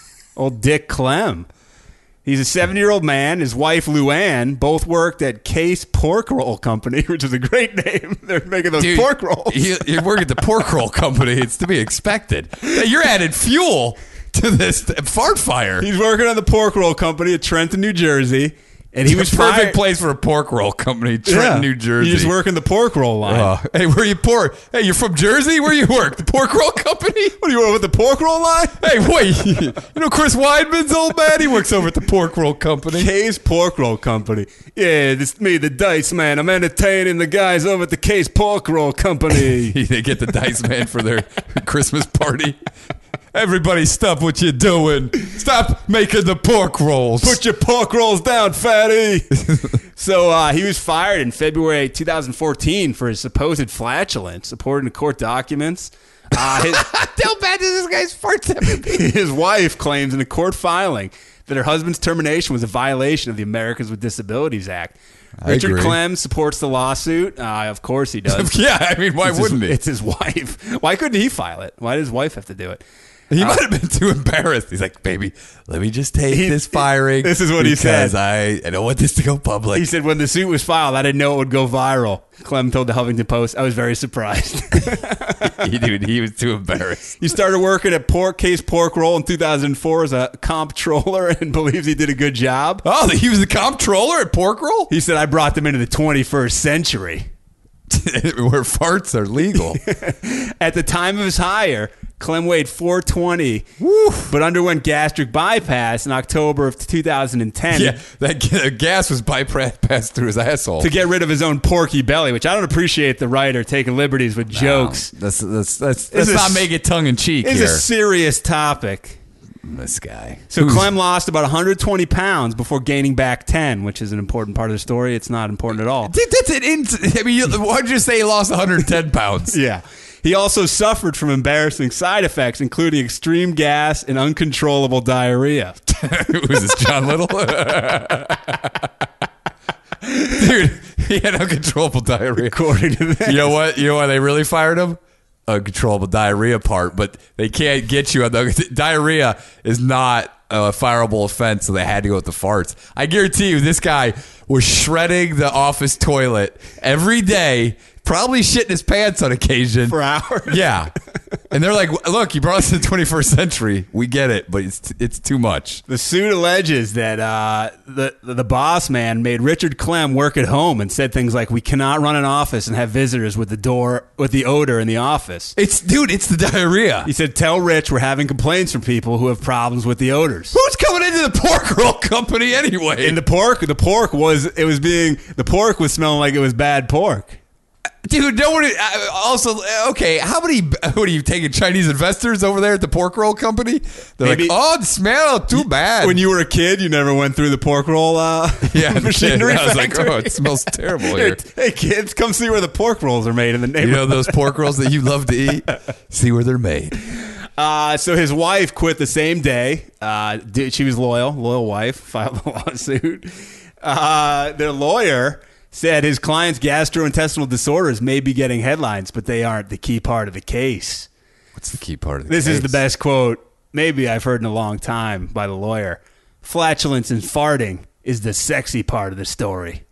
Old Dick Clem. He's a seventy-year-old man. His wife, Luann, both worked at Case Pork Roll Company, which is a great name. They're making those Dude, pork rolls. You, you work at the pork roll company. It's to be expected. Hey, you're adding fuel to this fart fire. He's working on the pork roll company at Trenton, New Jersey, and he was It's a perfect fired- place for a pork roll company, Trenton, Yeah. New Jersey. You just work in the pork roll line. Oh, hey, where you pork? Hey, you're from Jersey? Where you work? The pork roll company? What do you want with the pork roll line? Hey, wait. You know Chris Weidman's old man? He works over at the pork roll company. Case Pork Roll Company. Yeah, this me, the Dice Man. I'm entertaining the guys over at the Case Pork Roll Company. They get the Dice Man for their Christmas party. Everybody stop what you're doing. Stop making the pork rolls. Put your pork rolls down, fatty. So uh, he was fired in February twenty fourteen for his supposed flatulence, according to court documents. Uh, his, How bad does this guy's farts ever be? his wife claims in a court filing that her husband's termination was a violation of the Americans with Disabilities Act. I Richard agree. Clem supports the lawsuit. Uh, of course he does. Yeah, I mean, why It's wouldn't his, he? It's his wife. Why couldn't he file it? Why did his wife have to do it? He might have been too embarrassed. He's like, baby, let me just take He- this firing. this is what he because said. I, I don't want this to go public. He said, when the suit was filed, I didn't know it would go viral. Clem told the Huffington Post, I was very surprised. he, dude, he was too embarrassed. He started working at Pork Case Pork Roll in two thousand four as a comptroller and believes he did a good job. Oh, he was the comptroller at Pork Roll? He said, I brought them into the twenty-first century. Where farts are legal. At the time of his hire, Clem weighed four twenty, but underwent gastric bypass in October of two thousand ten. Yeah, that ga- gas was bypassed through his asshole. To get rid of his own porky belly, which I don't appreciate the writer taking liberties with jokes. That's that's that's This let's is- not make it tongue in cheek It's here. a serious topic. This guy. So Who's- Clem lost about one hundred twenty pounds before gaining back ten, which is an important part of the story. It's not important at all. Dude, that's an int- I mean, you- why'd you say he lost one hundred ten pounds? Yeah. He also suffered from embarrassing side effects, including extreme gas and uncontrollable diarrhea. Who's this, John Little? Dude, he had uncontrollable diarrhea. According to this. You know what? You know why they really fired him? Uncontrollable diarrhea part, but they can't get you on the diarrhea is not a fireable offense, so they had to go with the farts. I guarantee you, this guy was shredding the office toilet every day, probably shitting his pants on occasion For hours. Yeah, and they're like, "Look, you brought us to the twenty-first century. We get it, but it's it's too much." The suit alleges that uh, the the boss man made Richard Clem work at home and said things like, "We cannot run an office and have visitors with the door with the odor in the office." It's dude, it's the diarrhea. He said, "Tell Rich we're having complaints from people who have problems with the odors." Who's coming into the pork roll company anyway? And the pork, the pork was it was being the pork was smelling like it was bad pork. Dude, no one. Uh, also, okay, how many? What are you taking? Chinese investors over there at the pork roll company? They're Maybe- like, oh, the smell, too bad. When you were a kid, you never went through the pork roll uh, yeah, machinery I was like, factory? oh, it smells terrible here. Hey, kids, come see where the pork rolls are made in the neighborhood. You know those pork rolls that you love to eat? See where they're made. Uh, so his wife quit the same day. Uh, dude, she was loyal, loyal wife, filed a lawsuit. Uh, their lawyer said his client's gastrointestinal disorders may be getting headlines, but they aren't the key part of the case. What's the key part of the This case? is the best quote maybe I've heard in a long time by the lawyer. Flatulence and farting is the sexy part of the story.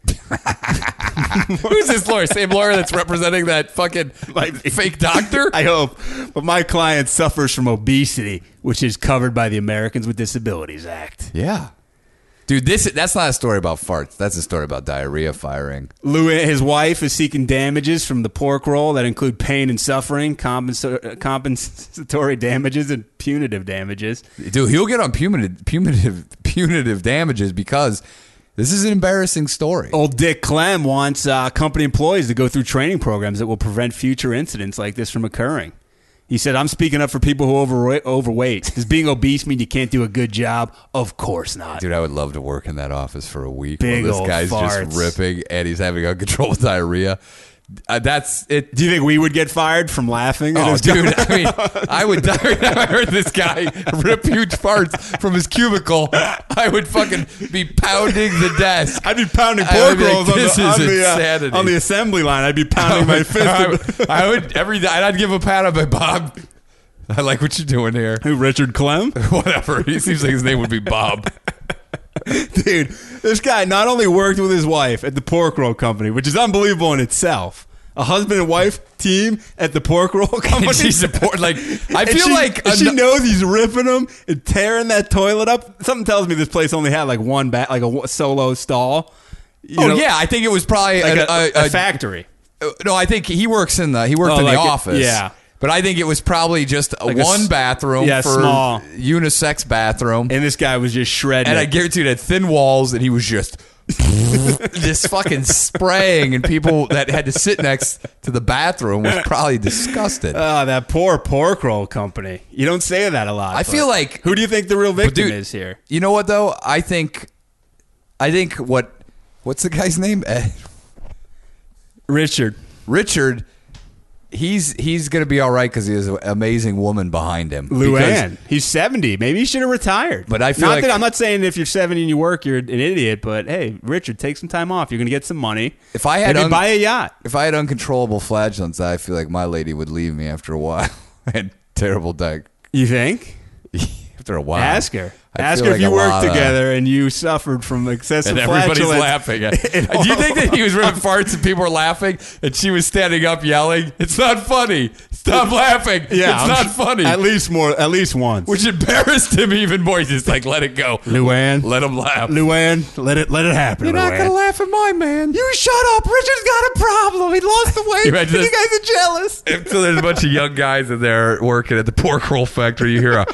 Who's this lawyer? Same lawyer that's representing that fucking like fake doctor? I hope. But my client suffers from obesity, which is covered by the Americans with Disabilities Act. Yeah. Dude, this that's not a story about farts. That's a story about diarrhea firing. Lou, his wife, is seeking damages from the pork roll that include pain and suffering, compensa- compensatory damages, and punitive damages. Dude, he'll get on punitive, punitive, punitive damages because this is an embarrassing story. Old Dick Clem wants uh, company employees to go through training programs that will prevent future incidents like this from occurring. He said, I'm speaking up for people who are overweight. Does being obese mean you can't do a good job? Of course not. Dude, I would love to work in that office for a week. Big while this old guy's farts. just ripping and he's having uncontrolled diarrhea. Uh, that's it. Do you think we would get fired from laughing? at Oh, his dude, comment? I mean, I would die. I heard this guy rip huge farts from his cubicle. I would fucking be pounding the desk. I'd be pounding I pork would be like, rolls on, this the, is on, the, uh, insanity. on the assembly line. I'd be pounding my fist. I would, I would every day. I'd give a pat on my Bob. I like what you're doing here. Who, Richard Clem? Whatever. He seems like his name would be Bob. Dude, this guy not only worked with his wife at the pork roll company, which is unbelievable in itself. A husband and wife team at the pork roll company. And she support like I And feel she, like and she ano- knows he's ripping them and tearing that toilet up. Something tells me this place only had like one ba- like a w- solo stall. You Oh know, yeah, I think it was probably like a, a, a, a factory. Uh, No, I think he works in the he worked Oh, in the like it- office. yeah. But I think it was probably just a Like a one s- bathroom yeah, for small. unisex bathroom. And this guy was just shredding. And I it. guarantee you it had thin walls and he was just this fucking spraying, and people that had to sit next to the bathroom was probably disgusted. Oh, that poor pork roll company. You don't say that a lot. I but feel like who do you think the real victim dude, is here? You know what though? I think I think what what's the guy's name? Ed? Richard. Richard. He's he's gonna be all right because he has an amazing woman behind him. Luann. He's seventy. Maybe he should have retired. But I feel not like- that I'm not saying if you're seventy and you work, you're an idiot. But hey, Richard, take some time off. You're gonna get some money. If I had maybe un- buy a yacht. If I had uncontrollable flatulence, I feel like my lady would leave me after a while. and terrible diet You think? after a while. Ask her. I Ask feel her like if you a worked lot of- together and you suffered from excessive And everybody's flatulence. laughing. Do you think that he was ripping farts and people were laughing and she was standing up yelling, "It's not funny. Stop laughing. Yeah, it's I'm not sh- funny." At least more. At least once. Which embarrassed him even more. He's just like, "Let it go. Luann. Let him laugh." Luann, let it let it happen. You're not Luann. going to laugh at my man. You shut up. Richard's got a problem. He lost the weight. Imagine You this. guys are jealous. If so there's a bunch of young guys in there working at the pork roll factory. You hear a...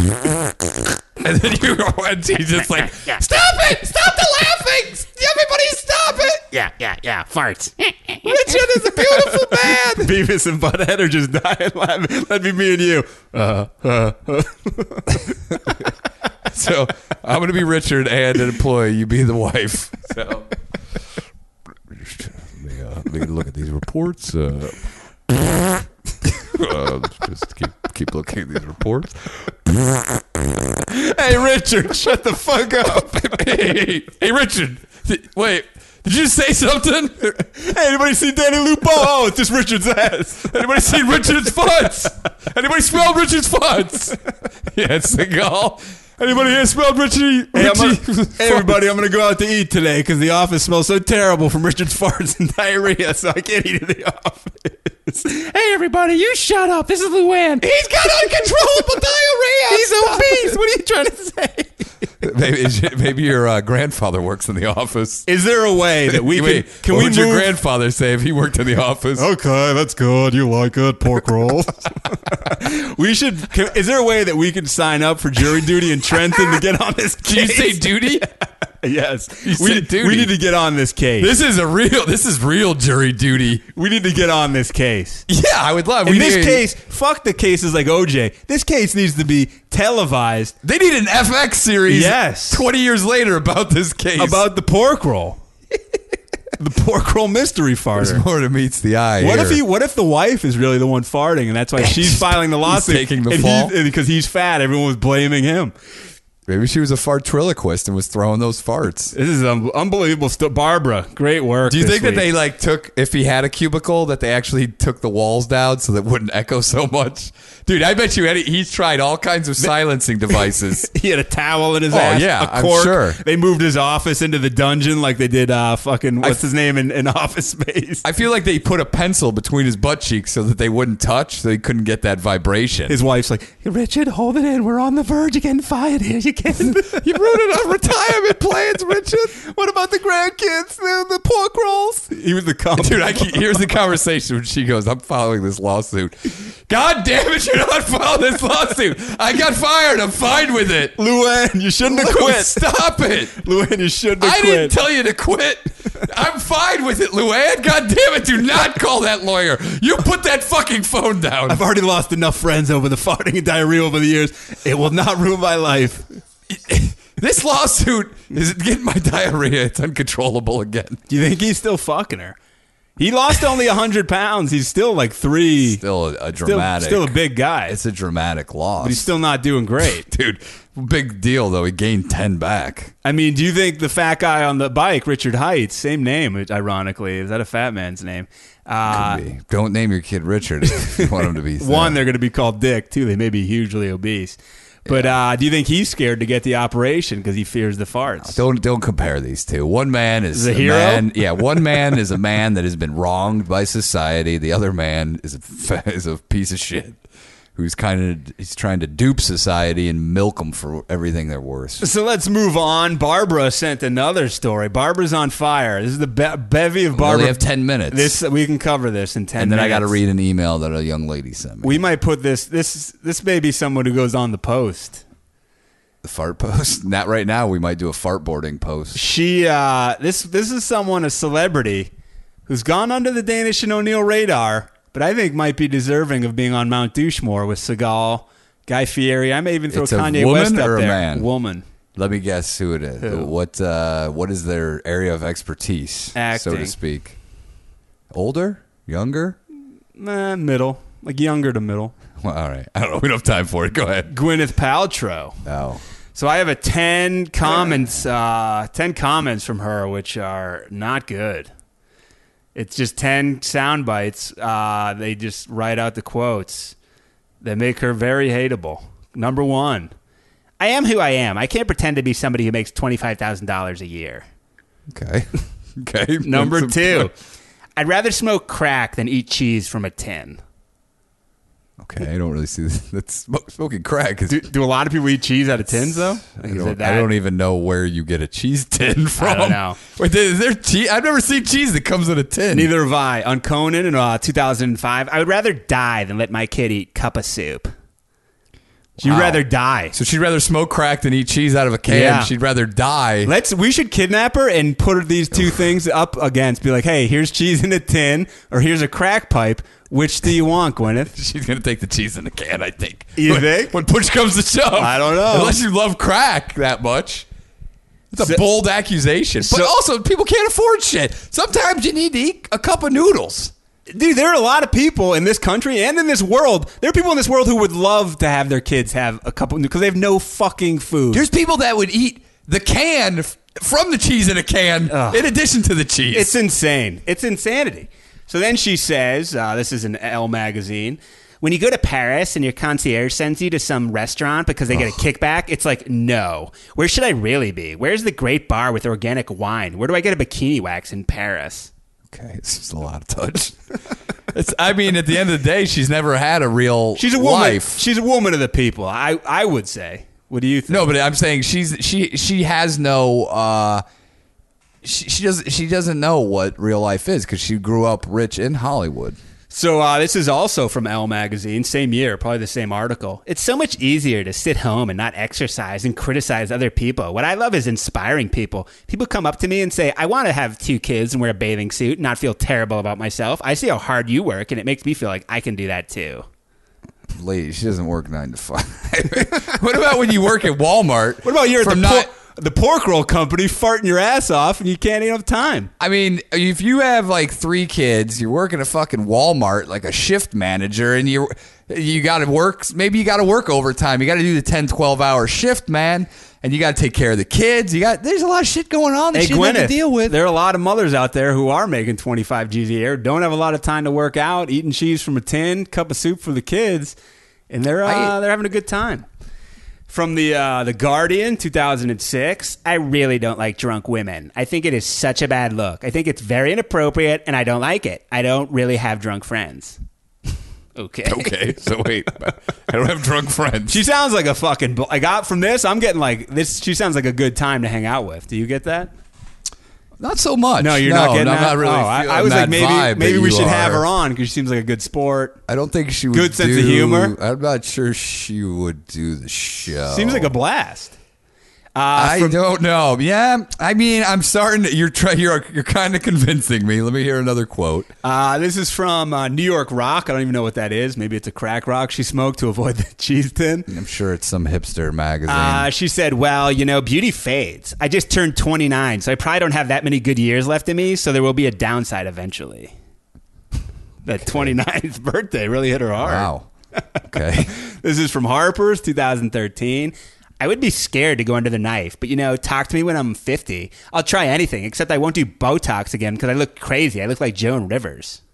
And then you and she's just like, "Stop it! Stop the laughing! Everybody stop it!" Yeah, yeah, yeah. Farts. Richard is a beautiful man. Beavis and Butthead are just dying laughing. That'd be me and you. Uh, uh, uh. So I'm gonna be Richard and an employee. You be the wife. So let me, uh, let me look at these reports. Uh, uh, just keep keep looking at these reports. Hey, Richard, shut the fuck up. Hey, hey, Richard. Th- Wait, did you say something? Hey, anybody see Danny Lupo? Oh, it's just Richard's ass. Anybody seen Richard's farts? Anybody smelled Richard's farts? Yeah, it's the call. Anybody here smelled Richie? Hey, I'm gonna, Richie hey, everybody, I'm going to go out to eat today because the office smells so terrible from Richard's farts and diarrhea, so I can't eat in the office. Hey, everybody, you shut up. This is Luann. He's got uncontrollable diarrhea. He's obese. What are you trying to say? Maybe, is it- maybe your uh, grandfather works in the office. Is there a way that we Wait, can? Can what we would move? your grandfather say if he worked in the office? Okay, that's good. You like it, pork roll. We should. Can, is there a way that we can sign up for jury duty in Trenton to get on this Did you case? say duty? Yes. You We, said duty. we need to get on this case. This is a real. This is real jury duty. we need to get on this case. Yeah, I would love. In we this need- case, fuck the cases like O J. This case needs to be televised they need an F X series. Yes. twenty years later about this case. about the pork roll. The pork roll mystery farter. There's more to meets the eye. What here. if he? What if the wife is really the one farting, and that's why she's filing the lawsuit? taking the and fall? he's- because he's fat, everyone was blaming him. Maybe she was a fartriloquist and was throwing those farts. This is un- unbelievable stuff. Barbara, great work. Do you this think week. that they like took if he had a cubicle that they actually took the walls down so that it wouldn't echo so much? Dude, I bet you Eddie, he's tried all kinds of silencing devices. He had a towel in his Oh, ass. yeah, a I'm cork. sure. They moved his office into the dungeon like they did. Uh, fucking what's his name in, in Office Space? I feel like they put a pencil between his butt cheeks so that they wouldn't touch, so he couldn't get that vibration. His wife's like, hey, Richard, hold it in. We're on the verge of getting fired here. You can. You ruined our retirement plans, Richard. What about the grandkids? The, the pork rolls. He was the comment. Dude, I keep, here's the conversation when she goes, I'm following this lawsuit. God damn it, you're not following this lawsuit. I got fired. I'm fine with it. Luann, you shouldn't have Lou, quit. Stop it. Luann, you shouldn't have I quit. didn't tell you to quit. I'm fine with it, Luann. God damn it, do not call that lawyer. You put that fucking phone down. I've already lost enough friends over the farting and diarrhea over the years. It will not ruin my life. This lawsuit is getting my diarrhea. It's uncontrollable again. Do you think he's still fucking her? He lost only one hundred pounds. He's still like three. Still a, a Still, dramatic. still a big guy. It's a dramatic loss. But he's still not doing great. Dude, big deal, though. He gained ten back. I mean, do you think the fat guy on the bike, Richard Heights, same name, ironically, is that a fat man's name? Uh, Could be. Don't name your kid Richard if you want him to be thin. one, they're going to be called Dick. Two, they may be hugely obese. But uh, do you think he's scared to get the operation because he fears the farts? Don't don't compare these two. One man is Is a hero? man. Yeah, one man is a man that has been wronged by society. The other man is a is a piece of shit who's kind of he's trying to dupe society and milk them for everything they're worth. So let's move on. Barbara sent another story. Barbara's on fire. This is the be- bevy of We Barbara. only have ten minutes. This we can cover this in ten. and then minutes. I got to read an email that a young lady sent me. We might put this. This this may be someone who goes on the post. The fart post. Not right now. We might do a fart boarding post. She uh, this this is someone, a celebrity, who's gone under the Danish and O'Neill radar, but I think might be deserving of being on Mount Douchemore with Seagal, Guy Fieri. I may even throw It's a Kanye woman West up or a there. man? Woman. Let me guess who it is. Who? What uh, what is their area of expertise, so Acting. to speak? Older, younger? Nah, middle, like younger to middle. Well, all right. I don't know. We don't have time for it. Go ahead. Gwyneth Paltrow. Oh. So I have a ten comments, uh, ten comments from her, which are not good. It's just ten sound bites. Uh, they just write out the quotes that make her very hateable. Number one, I am who I am. I can't pretend to be somebody who makes twenty-five thousand dollars a year. Okay. Okay. Number That's two, I'd rather smoke crack than eat cheese from a tin. Okay. I don't really see this. That's smoke, smoking crack. Is, Do, do a lot of people eat cheese out of tins, though? I, Is it don't, that- I don't even know where you get a cheese tin from. don't know. Wait, is there cheese? I've never seen cheese that comes in a tin. Neither have I. On Conan in uh, two thousand five, I would rather die than let my kid eat cup of soup. You'd Wow. rather die. So she'd rather smoke crack than eat cheese out of a can. Yeah. She'd rather die. Let's. We should kidnap her and put these two things up against. Be like, hey, here's cheese in a tin, or here's a crack pipe. Which do you want, Gwyneth? She's going to take the cheese in the can, I think. You when, think? When push comes to shove. I don't know. Unless you love crack that much. It's a So- bold accusation. But so- also, people can't afford shit. Sometimes you need to eat a cup of noodles. Dude, there are a lot of people in this country and in this world. There are people in this world who would love to have their kids have a couple because they have no fucking food. There's people that would eat the can f- from the cheese in a can Ugh. in addition to the cheese. It's insane. It's insanity. So then she says, uh, this is an Elle magazine, when you go to Paris and your concierge sends you to some restaurant because they get a kickback, it's like, no. Where should I really be? Where's the great bar with organic wine? Where do I get a bikini wax in Paris? Okay, it's just a lot of touch. It's. I mean, at the end of the day, she's never had a real She's a woman. life. She's a woman of the people, I, I would say. What do you think? No, but I'm saying she's she she has no. Uh, she, she doesn't she doesn't know what real life is because she grew up rich in Hollywood. So uh, this is also from Elle magazine, same year, probably the same article. It's so much easier to sit home and not exercise and criticize other people. What I love is inspiring people. People come up to me and say, I want to have two kids and wear a bathing suit and not feel terrible about myself. I see how hard you work, and it makes me feel like I can do that too. Lady, she doesn't work nine to five. What about when you work at Walmart? What about you're at the, From not- por- the pork roll company farting your ass off and you can't even have time? I mean, if you have like three kids, you're working at fucking Walmart like a shift manager, and you you got to work. Maybe you got to work overtime. You got to do the ten, twelve hour shift, man, and you got to take care of the kids. You got there's a lot of shit going on that Hey, you have to Gwyneth, deal with. there are a lot of mothers out there who are making twenty-five G's a year, don't have a lot of time to work out, eating cheese from a tin, cup of soup for the kids, and they're uh, I- they're having a good time. From the uh, the Guardian, two thousand six, I really don't like drunk women. I think it is such a bad look. I think it's very inappropriate, and I don't like it. I don't really have drunk friends. Okay. Okay, so wait, I don't have drunk friends. She sounds like a fucking. I got from this. I'm getting like this. She sounds like a good time to hang out with. Do you get that? Not so much. No, you're no, not getting I'm that. not really. Oh, I, feeling I was that like, maybe vibe maybe that we you should have are. her on because she seems like a good sport. I don't think she would Good sense of do- humor. I'm not sure she would do the show. Seems like a blast. Uh, I from- don't know. Yeah, I mean, I'm starting. To, you're trying. You're you're kind of convincing me. Let me hear another quote. Uh, this is from uh, New York Rock. I don't even know what that is. Maybe it's a crack rock she smoked to avoid the cheese tin. I'm sure it's some hipster magazine. Uh, she said, well, you know, beauty fades. I just turned twenty-nine, so I probably don't have that many good years left in me, so there will be a downside eventually. That twenty-ninth birthday really hit her hard. Wow. Okay. This is from Harper's, two thousand thirteen. I would be scared to go under the knife, but, you know, talk to me when I'm fifty. I'll try anything, except I won't do Botox again because I look crazy. I look like Joan Rivers.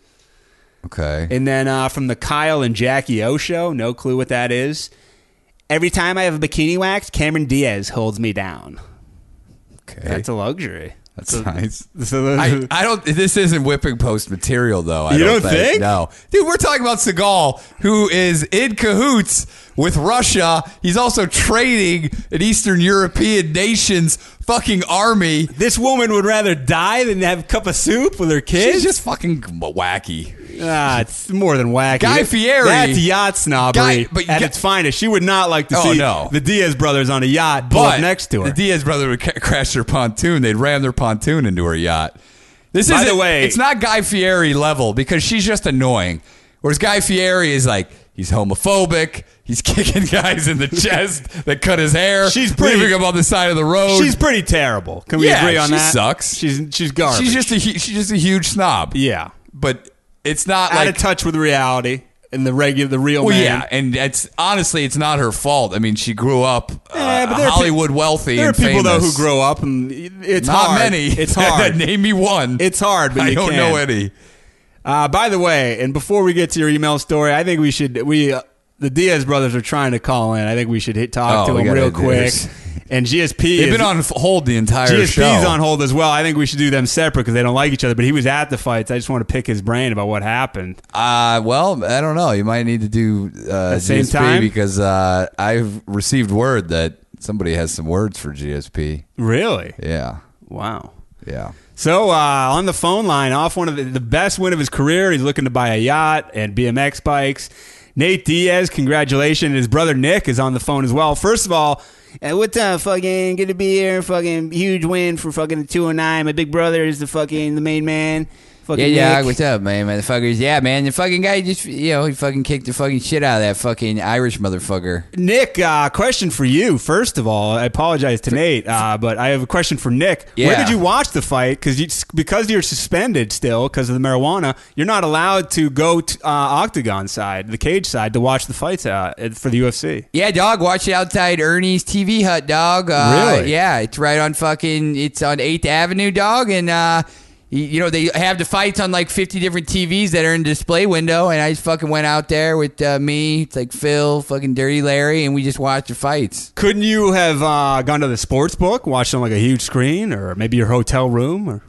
Okay. And then uh, from the Kyle and Jackie O show, no clue what that is. Every time I have a bikini wax, Cameron Diaz holds me down. Okay. That's a luxury. That's So- nice. so- I, I don't. This isn't whipping post material, though. I You don't don't think? No, dude. We're talking about Seagal, who is in cahoots with Russia. He's also trading an Eastern European nation's fucking army. This woman would rather die than have a cup of soup with her kids? She's just fucking wacky. Ah, it's more than wacky. Guy That- Fieri- That's yacht snobbery Guy- but at Guy- its finest. She would not like to Oh, see no. the Diaz brothers on a yacht pull But up next to her. the Diaz brother would ca- crash their pontoon. They'd ram their pontoon into her yacht. This By is the way- it's not Guy Fieri level because she's just annoying. Whereas Guy Fieri is like he's homophobic. He's kicking guys in the chest that cut his hair. She's pretty- leaving him on the side of the road. She's pretty terrible. Can we Yeah, agree on she that? sucks. She's she's garbage. she's just a hu- she's just a huge snob. yeah, But it's not out like of touch with reality and the regular, the real well, man. yeah, and it's honestly, it's not her fault. I mean, she grew up uh, Yeah, but there are Hollywood pe- wealthy. There are and people though who famous. grow up and it's Not hard. many. It's hard. Name me one. It's hard, but I you don't can. know any. Uh, by the way, and before we get to your email story, I think we should we uh, the Diaz brothers are trying to call in. I think we should hit talk Oh, to we them gotta real do quick. this. And G S P They've is, been on f- hold the entire G S P's show. on hold as well. I think we should do them separate because they don't like each other. But he was at the fights. I just want to pick his brain about what happened. Uh, well, I don't know. You might need to do uh, At the same G S P time? because uh, I've received word that somebody has some words for G S P. Really? Yeah, Wow. yeah. So uh, on the phone line, off one of the, the best win of his career, he's looking to buy a yacht and B M X bikes. Nate Diaz, congratulations. His brother Nick is on the phone as well. First of all, uh, what's up, fucking? Good to be here. Fucking huge win for fucking two and nine. My big brother is the fucking the main man. Fucking Yeah, yeah, Nick. what's up, man? Motherfuckers. Yeah, man, the fucking guy just, you know, he fucking kicked the fucking shit out of that fucking Irish motherfucker. Nick, uh, question for you. First of all, I apologize to Nate, uh, but I have a question for Nick. Where Yeah. did you watch the fight? Because you, because you're suspended still because of the marijuana, you're not allowed to go to uh, Octagon side, the cage side, to watch the fights uh, for the U F C. Yeah, dog, watch it outside Ernie's T V hut, dog. Uh, Really? Yeah, it's right on fucking, it's on eighth Avenue, dog, and, uh, you you know, they have the fights on like fifty different T Vs that are in the display window, and I just fucking went out there with uh, me, it's like Phil, fucking Dirty Larry, and we just watched the fights. Couldn't you have uh, gone to the sports book, watched on like a huge screen, or maybe your hotel room? Or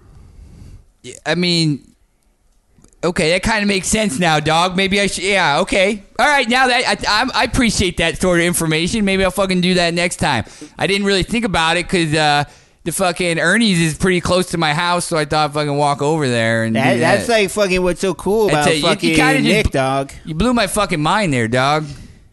I mean, okay, that kind of makes sense now, dog. Maybe I should, yeah, okay. All right, now that, I, I, I appreciate that sort of information. Maybe I'll fucking do that next time. I didn't really think about it because, uh, the fucking Ernie's is pretty close to my house, so I thought I'd fucking walk over there and That, do that's that. like fucking what's so cool about I'd say, you- you fucking kinda just- Nick, dog. You blew my fucking mind there, dog.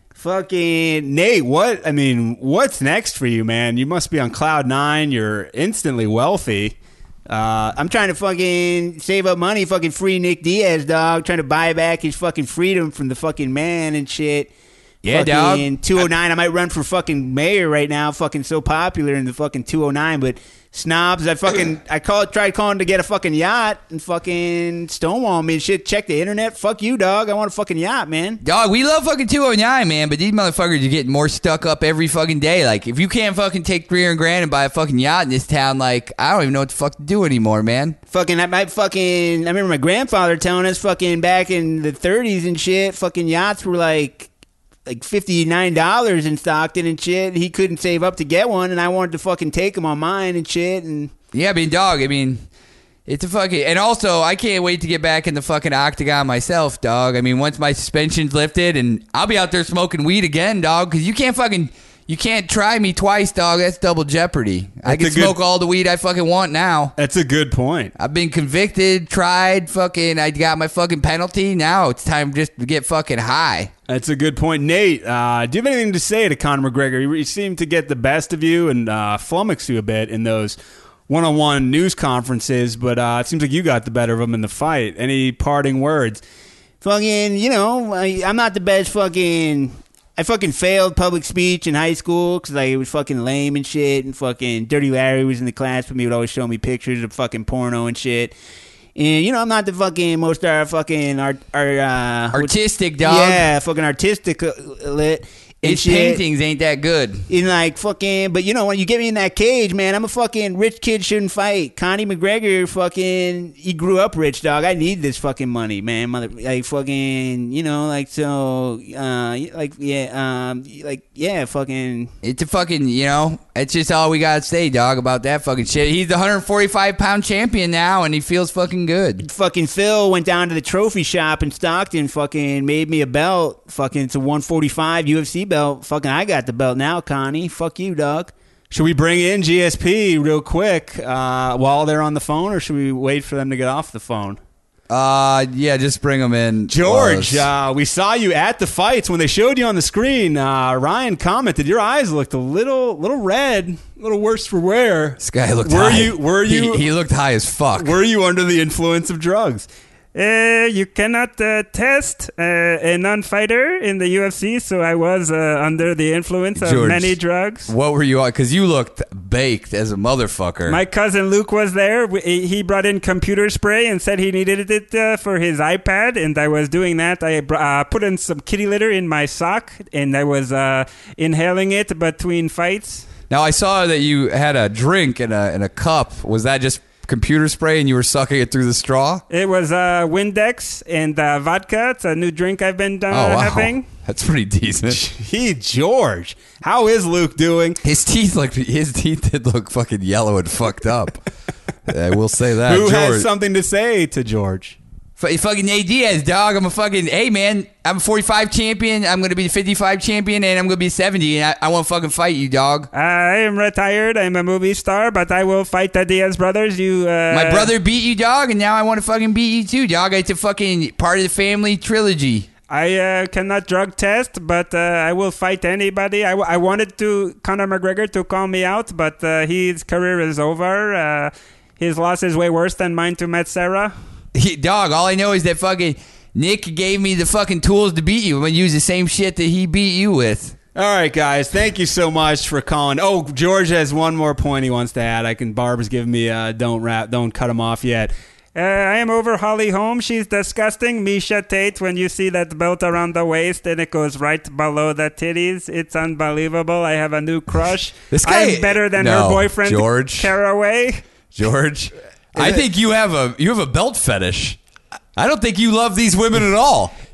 Fucking Nate, what? I mean, what's next for you, man? You must be on cloud nine. You're instantly wealthy. Uh, I'm trying to fucking save up money, fucking free Nick Diaz, dog. Trying to buy back his fucking freedom from the fucking man and shit. Yeah, fucking dog. two oh nine. I might run for fucking mayor right now. Fucking so popular in the fucking two oh nine, but snobs. I fucking I call tried calling to get a fucking yacht and fucking stonewall me and shit. Check the internet. Fuck you, dog. I want a fucking yacht, man. Dog, we love fucking two oh nine, man, but these motherfuckers are getting more stuck up every fucking day. Like, if you can't fucking take three hundred grand and buy a fucking yacht in this town, like, I don't even know what the fuck to do anymore, man. Fucking, I might fucking. I remember my grandfather telling us fucking back in the thirties and shit. Fucking yachts were like. Like fifty-nine dollars in Stockton and shit. He couldn't save up to get one, and I wanted to fucking take him on mine and shit. And Yeah, I mean, dog, I mean, it's a fucking... And also, I can't wait to get back in the fucking octagon myself, dog. I mean, once my suspension's lifted, and I'll be out there smoking weed again, dog, because you can't fucking... You can't try me twice, dog. That's double jeopardy. I That's can a good- smoke all the weed I fucking want now. That's a good point. I've been convicted, tried, fucking... I got my fucking penalty. Now it's time just to get fucking high. That's a good point. Nate, uh, do you have anything to say to Conor McGregor? He seemed to get the best of you and uh, flummox you a bit in those one-on-one news conferences, but uh, it seems like you got the better of him in the fight. Any parting words? fucking, you know, I, I'm not the best fucking. I fucking failed public speech in high school because like, it was fucking lame and shit. And fucking Dirty Larry was in the class with me. Would always show me pictures of fucking porno and shit. And you know, I'm not the fucking most uh, fucking art, art uh, Artistic, dog. Yeah, fucking artistic uh, lit. And His shit. paintings ain't that good. And like fucking, but you know when you get me in that cage, man, I'm a fucking rich kid shouldn't fight. Connie McGregor, fucking, he grew up rich, dog. I need this fucking money, man. Mother, like fucking, you know, like so, uh, like yeah, um, like yeah, fucking. It's a fucking, you know, it's just all we gotta say, dog, about that fucking shit. He's the one forty-five pound champion now, and he feels fucking good. Fucking Phil went down to the trophy shop in Stockton, fucking made me a belt. Fucking, it's a one forty-five U F C belt. Fucking, I got the belt now, Connie. Fuck you, dog. Should we bring in G S P real quick uh, while they're on the phone, or should we wait for them to get off the phone? Uh, yeah, just bring him in. George, close. uh, we saw you at the fights when they showed you on the screen. Uh, Ryan commented your eyes looked a little, little red, a little worse for wear. This guy looked Were high. you? Were you? He, he looked high as fuck. Were you under the influence of drugs? Uh, you cannot uh, test uh, a non-fighter in the U F C, so I was uh, under the influence of George, many drugs. What were you on? Because you looked baked as a motherfucker. My cousin Luke was there. We- He brought in computer spray and said he needed it uh, for his iPad, and I was doing that. I br- uh, put in some kitty litter in my sock, and I was uh, inhaling it between fights. Now, I saw that you had a drink in a, in a cup. Was that just computer spray and you were sucking it through the straw? It was uh, Windex and uh, vodka. It's a new drink I've been uh, Oh, wow. having. That's pretty decent. He, George, how is Luke doing? His teeth look. His teeth did look fucking yellow and fucked up. I will say that. Who George. has something to say to George? F- fucking Nate Diaz, dog. I'm a fucking. Hey, man. I'm a forty-five champion. I'm gonna be fifty-five champion, and I'm gonna be seventy. And I, I want to fucking fight you, dog. I am retired. I'm a movie star, but I will fight the Diaz brothers. You, uh, My brother beat you, dog, and now I want to fucking beat you too, dog. It's a fucking part of the family trilogy. I uh, cannot drug test, but uh, I will fight anybody. I, w- I wanted to Conor McGregor to call me out, but uh, his career is over. Uh, his loss is way worse than mine to Matt Serra. He, dog, all I know is that fucking Nick gave me the fucking tools to beat you. I'm gonna use the same shit that he beat you with. All right, guys. Thank you so much for calling. Oh, George has one more point he wants to add. I can. Barb's giving me. Uh, don't wrap. Don't cut him off yet. Uh, I am over Holly Holm. She's disgusting. Misha Tate, when you see that belt around the waist and it goes right below the titties, it's unbelievable. I have a new crush. This guy- I'm better than No, her boyfriend, George. Caraway. George, I think you have a you have a belt fetish. I don't think you love these women at all.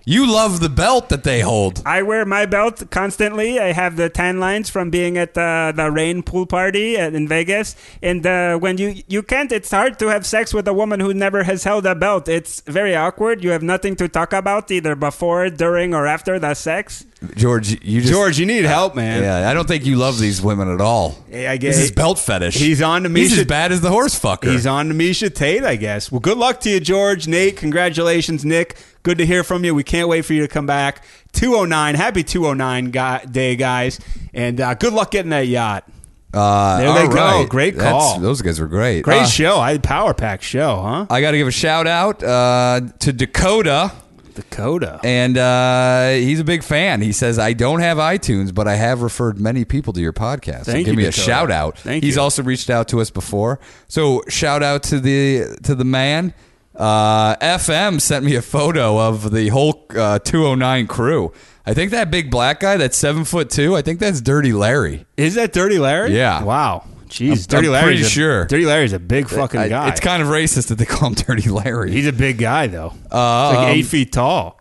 You love the belt that they hold. I wear my belt constantly. I have the tan lines from being at the, the rain pool party at, in Vegas. And uh, when you, you can't, it's hard to have sex with a woman who never has held a belt. It's very awkward. You have nothing to talk about either before, during, or after the sex. George, you just, George, you need help, man. Yeah, I don't think you love these women at all. Hey, I guess This is belt fetish. He's on to He's Misha. as bad as the horse fucker. He's on to Misha Tate, I guess. Well, good luck to you, George. Nate, congratulations, Nick. Good to hear from you. We can't wait for you to come back. two oh nine, happy two oh nine guy, day, guys. And uh, good luck getting that yacht. Uh, There they all go. right. Great That's- call. Those guys were great. Great Uh, show. I had Power Pack show, huh? I got to give a shout out uh, to Dakota. Dakota. And uh, he's a big fan. He says, I don't have iTunes, but I have referred many people to your podcast. So Thank give you, me a Dakota. shout out. Thank he's you. also reached out to us before. So shout out to the to the man. Uh, F M sent me a photo of the whole uh, two oh nine crew. I think that big black guy, that's seven foot two, I think that's Dirty Larry. Is that Dirty Larry? Yeah. Wow. Jeez, I'm- Dirty I'm Larry's pretty a, sure. Dirty Larry's a big fucking I- guy. It's kind of racist that they call him Dirty Larry. He's a big guy, though. Uh, He's like eight um, feet tall.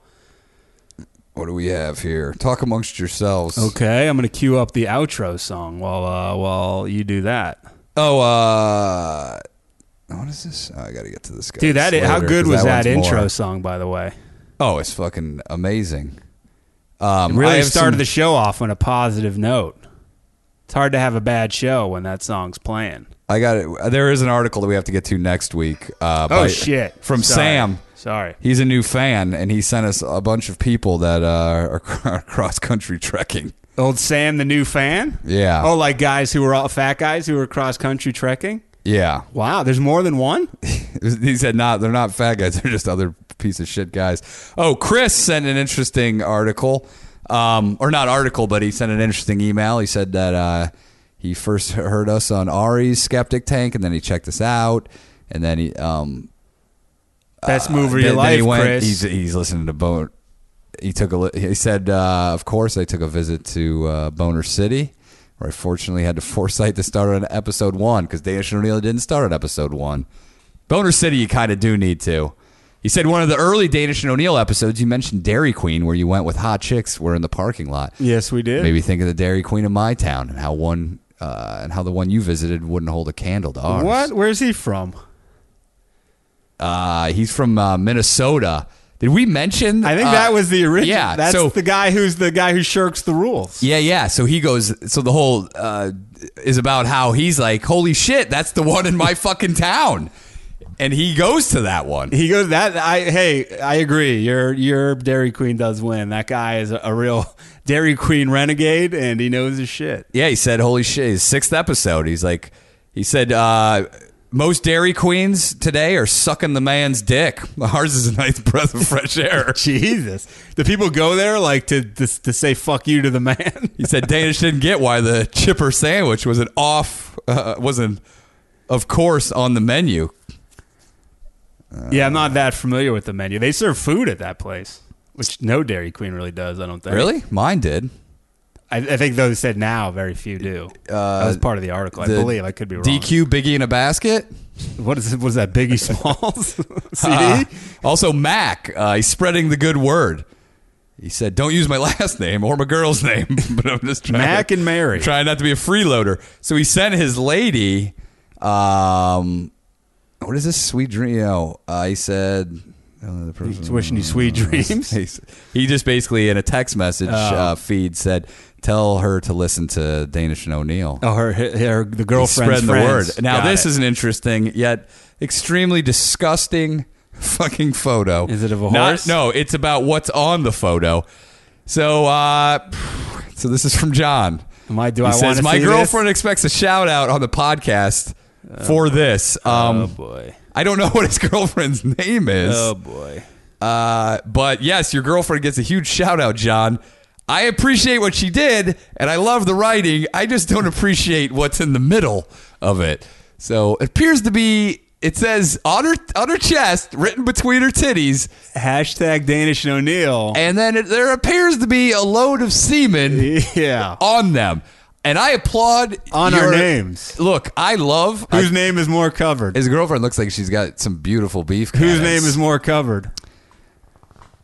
What do we have here? Talk amongst yourselves. Okay, I'm going to cue up the outro song while uh, while you do that. Oh, uh, what is this? Oh, I got to get to this guy. Dude, that later, how good 'cause was that, one's intro more. song, by the way? Oh, it's fucking amazing. Um, I Really have started some- the show off on a positive note. It's hard to have a bad show when that song's playing. I got it. There is an article that we have to get to next week. Uh, Oh, by- shit. From Sorry. Sam. Sorry. He's a new fan, and he sent us a bunch of people that uh, are cross country trekking. Old Sam, the new fan? Yeah. Oh, like guys who were all fat guys who were cross country trekking? Yeah. Wow, there's more than one? He said, "Not, they're not fat guys. They're just other piece of shit guys." Oh, Chris sent an interesting article, um, or not article, but he sent an interesting email. He said that uh, he first heard us on Ari's Skeptic Tank, and then he checked us out, and then he um, Best move of then- your then life, he went, Chris. He's, he's listening to Bone. He took a. li- He said, uh, "Of course, I took a visit to uh, Boner City." Where I fortunately had the foresight to start on episode one because Danish and O'Neill didn't start at episode one. Boner City, you kind of do need to. He said one of the early Danish and O'Neill episodes, you mentioned Dairy Queen, where you went with hot chicks were in the parking lot. Yes, we did. Maybe think of the Dairy Queen in my town and how one uh, and how the one you visited wouldn't hold a candle to ours. What? Where's he from? Uh, he's from uh, Minnesota. Did we mention? I think uh, that was the original. Yeah, That's so the guy who's the guy who shirks the rules. Yeah, yeah. So he goes. So the whole uh, is about how he's like, "Holy shit, that's the one in my fucking town," and he goes to that one. He goes that I hey, I agree. Your your Dairy Queen does win. That guy is a, a real Dairy Queen renegade and he knows his shit. Yeah, he said, "Holy shit!" His sixth episode. He's like, he said, uh, "Most Dairy Queens today are sucking the man's dick. Ours is a nice breath of fresh air." Jesus. Do people go there like to, to to say fuck you to the man? He said Danish didn't get why the chipper sandwich was an off uh, wasn't of course on the menu. Yeah, I'm not that familiar with the menu. They serve food at that place, which no Dairy Queen really does, I don't think. Really? Mine did. I, I think those said now, very few do. Uh, that was part of the article. I the believe. I could be wrong. D Q Biggie in a basket. What is it? Was that Biggie Smalls C D? Uh, also, Mac. Uh, he's spreading the good word. He said, "Don't use my last name or my girl's name." But I'm just trying Mac to, and Mary. trying not to be a freeloader. So he sent his lady. Um, what is this sweet dream? You know, uh, he said. Uh, the person, He's wishing you sweet dreams. He just basically in a text message Oh. uh, feed said, "Tell her to listen to Danish and O'Neill." Oh, her, her the He's girlfriend's spreading the friends. word. Now Got this it. is an interesting yet extremely disgusting fucking photo. Is it of a Not- horse? no, it's about what's on the photo. So, uh, so this is from John. Am I, do he I says, want to "My see girlfriend expects a shout out on the podcast for this." Um, Oh boy. I don't know what his girlfriend's name is. Oh boy. Uh, but yes, your girlfriend gets a huge shout out, John. I appreciate what she did, and I love the writing. I just don't appreciate what's in the middle of it. So it appears to be, it says on her, on her chest, written between her titties, Hashtag Danish and O'Neill. and then it, there appears to be a load of semen Yeah. on them. And I applaud On your, our names. Look, I love Whose I- name is more covered? his girlfriend looks like she's got some beautiful beef. Whose cannons. name is more covered?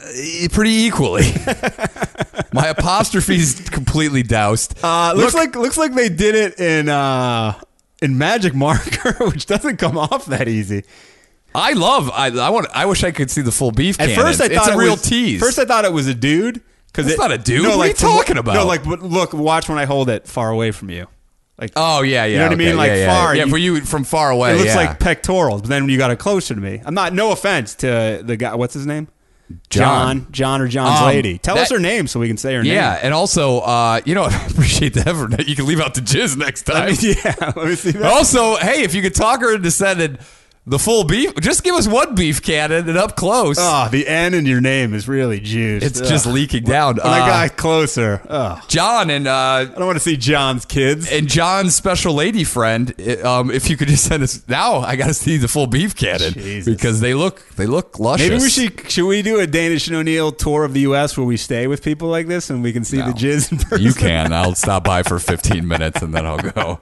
Eh, Pretty equally. My apostrophe's completely doused. Uh, looks like looks like they did it in uh, in Magic Marker, which doesn't come off that easy. I love. I I want. I wish I could see the full beef. At cannon. first, I it's thought a it real was, tease. First, I thought it was a dude. It's it, not a dude. No, What are like you from- talking about? No, like but look, watch when I hold it far away from you. Like, oh yeah, yeah. You know what okay, I mean? Like yeah, yeah, far. Yeah, you- for you from far away. It looks yeah. like pectorals, but then when you got it closer to me, I'm not. No offense to the guy. What's his name? John. John, John or John's Um, lady. Tell us that- her name so we can say her name. Yeah, and also, uh, you know, I appreciate the effort. You can leave out the jizz next time. Let me, yeah, let me see that. But also, hey, if you could talk her into sending the full beef, just give us one beef cannon and up close. Oh, the N in your name is really juiced. It's just leaking down. When I Uh, got closer. Oh. John and uh, I don't want to see John's kids. and John's special lady friend. it- Um, if you could just send us now, I got to see the full beef cannon Jesus. because they look they look luscious. Maybe we should should we do a Danish and O'Neill tour of the U S where we stay with people like this and we can see No. the jizz in person? You can. I'll stop by for fifteen minutes and then I'll go.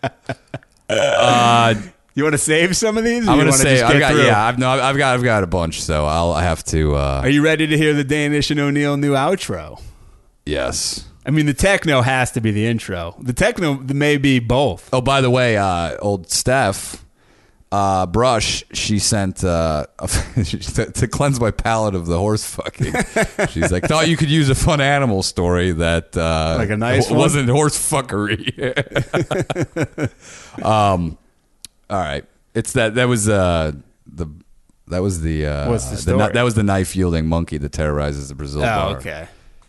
Uh, You want to save some of these? Or I'm you gonna wanna say just I've get got through? yeah I've no I've got I've got a bunch so I'll I have to uh, Are you ready to hear the Danish and O'Neill new outro? yes. I mean, the techno has to be the intro. The techno may be both. Oh, by the way, uh, old Steph uh, Brush, she sent uh, a, to, to cleanse my palate of the horse fucking. She's like, thought you could use a fun animal story that uh, Like a nice w- one? wasn't horse fuckery. um, all right, it's that that was uh, the that was the uh, What's the the story? kni- that was the knife yielding monkey that terrorizes the Brazil Oh, bar. okay.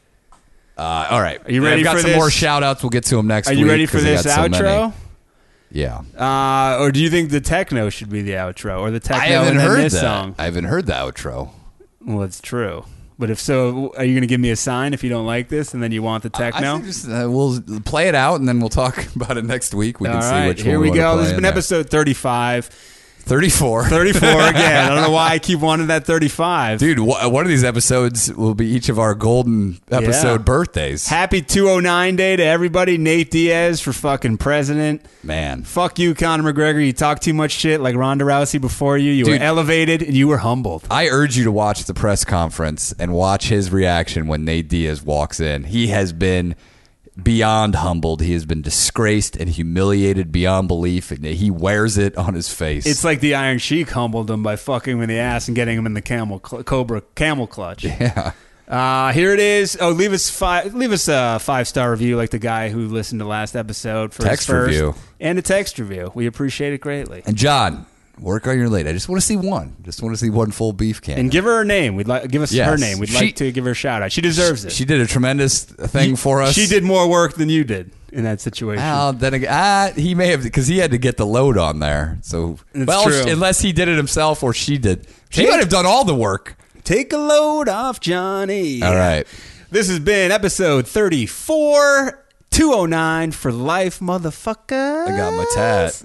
Uh, all right, Are you ready I've got for some this? more shout outs. We'll get to them next Are week. you ready for 'cause I this got so many. outro? Yeah. Uh, or do you think the techno should be the outro, or the techno I haven't and then heard this that. song? I haven't heard the outro. Well, it's true. But if so, are you going to give me a sign if you don't like this, and then you want the I techno? think just, uh, we'll play it out and then we'll talk about it next week. We All can see right, which here one we we go. wanna This play has been in there. episode thirty-five. thirty-four. thirty-four again. I don't know why I keep wanting that thirty-five. Dude, wh- one of these episodes will be each of our golden episode Yeah. birthdays. Happy two oh nine day to everybody. Nate Diaz for fucking president. Man. Fuck you, Conor McGregor. You talk too much shit like Ronda Rousey before you. You Dude. were elevated and you were humbled. I urge you to watch the press conference and watch his reaction when Nate Diaz walks in. He has been beyond humbled. He has been disgraced and humiliated beyond belief, and he wears it on his face. It's like the Iron Sheik humbled him by fucking him in the ass and getting him in the camel cl- cobra camel clutch. yeah. Uh, here it is. Oh, leave us five. Leave us a five star review, like the guy who listened to last episode for Text his first, review. and a text review. We appreciate it greatly. And John, work on your late. I just want to see one. Just want to see one full beef can. And give her her name. We'd like give us Yes. her name. We'd She- like to give her a shout out. She deserves it. She did a tremendous thing for us. She did more work than you did in that situation. Well, then again, ah, he may have because he had to get the load on there. So, It's well, true. unless he did it himself or she did, she Take- might have done all the work. Take a load off Johnny. All right. This has been episode thirty-four, two oh nine for life, motherfucker. I got my tat.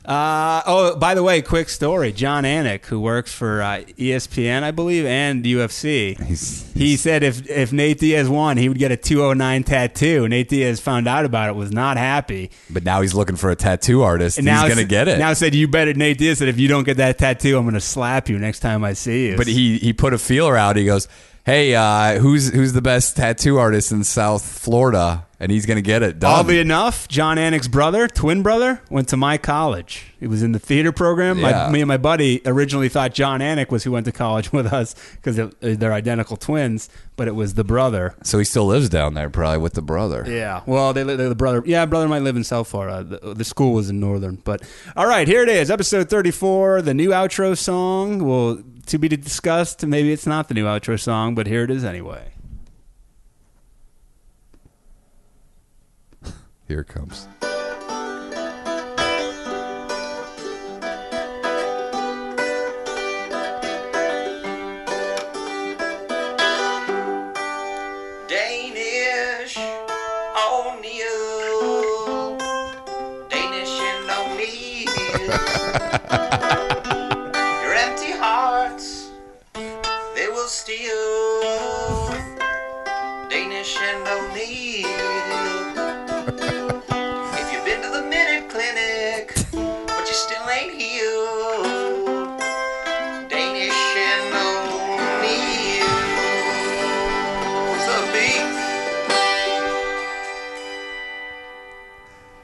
Uh, oh, by the way, quick story. John Anik, who works for uh, E S P N, I believe, and U F C, He's- he said if, if Nate Diaz won, he would get a two oh nine tattoo. Nate Diaz found out about it, was not happy. But now he's looking for a tattoo artist. And And now he's going to get it. Now said, you better, Nate Diaz said, if you don't get that tattoo, I'm going to slap you next time I see you. but he, he put a feeler out. He goes, hey, uh, who's who's the best tattoo artist in South Florida? And he's going to get it done. Oddly enough, John Anik's brother, twin brother, went to my college. He was in the theater program. Yeah. My, me and my buddy originally thought John Anik was who went to college with us because they're identical twins, but it was the brother. So he still lives down there probably with the brother. Yeah. Well, they, they the brother. Yeah, brother might live in South Florida. The, the school was in Northern. But all right, here it is, episode thirty-four, the new outro song. Well, to be discussed. Maybe it's not the new outro song, but here it is anyway. Here it comes. Danish O'Neill, Danish and O'Neill. Your empty hearts, they will steal. Danish and O'Neill. If you've been to the Minute Clinic, but you still ain't healed. Danish and O'Neill.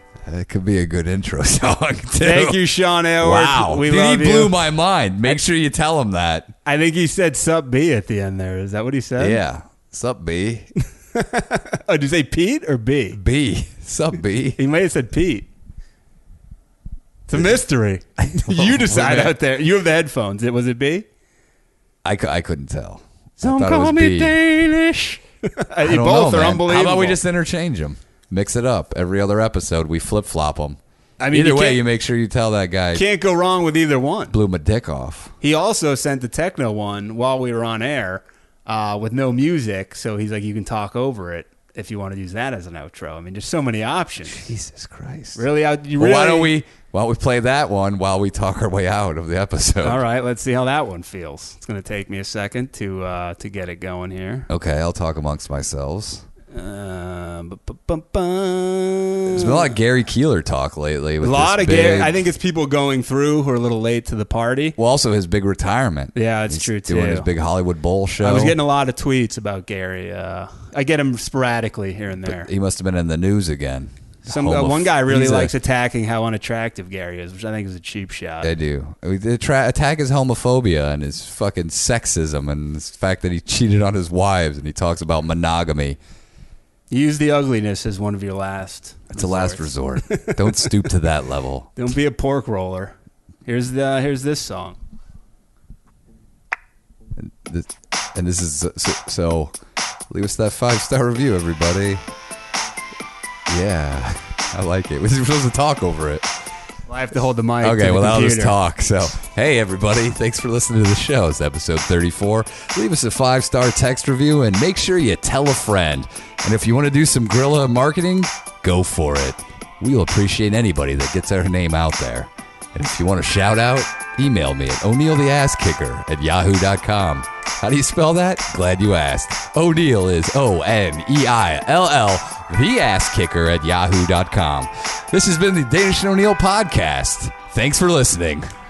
That could be a good intro song, too. Thank you, Sean Aylward. Wow. We Dude, love he blew you. my mind. Make sure you tell him that. I think he said "Sup B" at the end there. Is that what he said? Yeah. Sup, B? Oh, did you say Pete or B? B. Sup, B? He may have said Pete. It's a mystery. You decide out there. You have the headphones. It was it B? I, cou- I couldn't tell. Don't I thought it call was me B. Danish. You I don't both know, are man. unbelievable. How about we just interchange them? Mix it up. Every other episode, we flip-flop them. I mean, Either you way, can't- you make sure you tell that guy Can't go wrong with either one. blew my dick off. He also sent the techno one while we were on air uh, with no music. So he's like, you can talk over it if you want to use that as an outro. I mean, there's so many options. Jesus Christ. Really? Out, you Well, really why don't we why don't we play that one while we talk our way out of the episode? All right, let's see how that one feels. It's going to take me a second to uh, to get it going here. Okay, I'll talk amongst myself. Uh, bu- bu- bum- bum. There's been a lot of Gary Keeler talk lately. A With lot this of Gary. big- I think it's people going through who are a little late to the party. Well, also his big retirement. Yeah, that's He's true too. Doing his big Hollywood Bowl show. I was getting a lot of tweets about Gary. Uh, I get him sporadically here and there. He must have been in the news again. Some uh, Homoph- one guy really he's a- likes attacking how unattractive Gary is, which I think is a cheap shot. I do. They tra- attack his homophobia and his fucking sexism and the fact that he cheated on his wives and he talks about monogamy. Use the ugliness as one of your last. It's a last resort. Don't stoop to that level. Don't be a pork roller. Here's the here's this song. This, and this is so, so. Leave us that five star review, everybody. Yeah, I like it. We're supposed to talk over it. Well, I have to hold the mic. Okay, to the well, I'll just computer. talk. So, hey, everybody. Thanks for listening to the show. It's episode thirty-four. Leave us a five-star text review and make sure you tell a friend. And if you want to do some guerrilla marketing, go for it. We'll appreciate anybody that gets our name out there. And if you want a shout-out, email me at O'Neill the Ass Kicker at yahoo dot com. How do you spell that? Glad you asked. O'Neill is O N E I L L, the Ass Kicker at yahoo dot com. This has been the Danish and O'Neill podcast. Thanks for listening.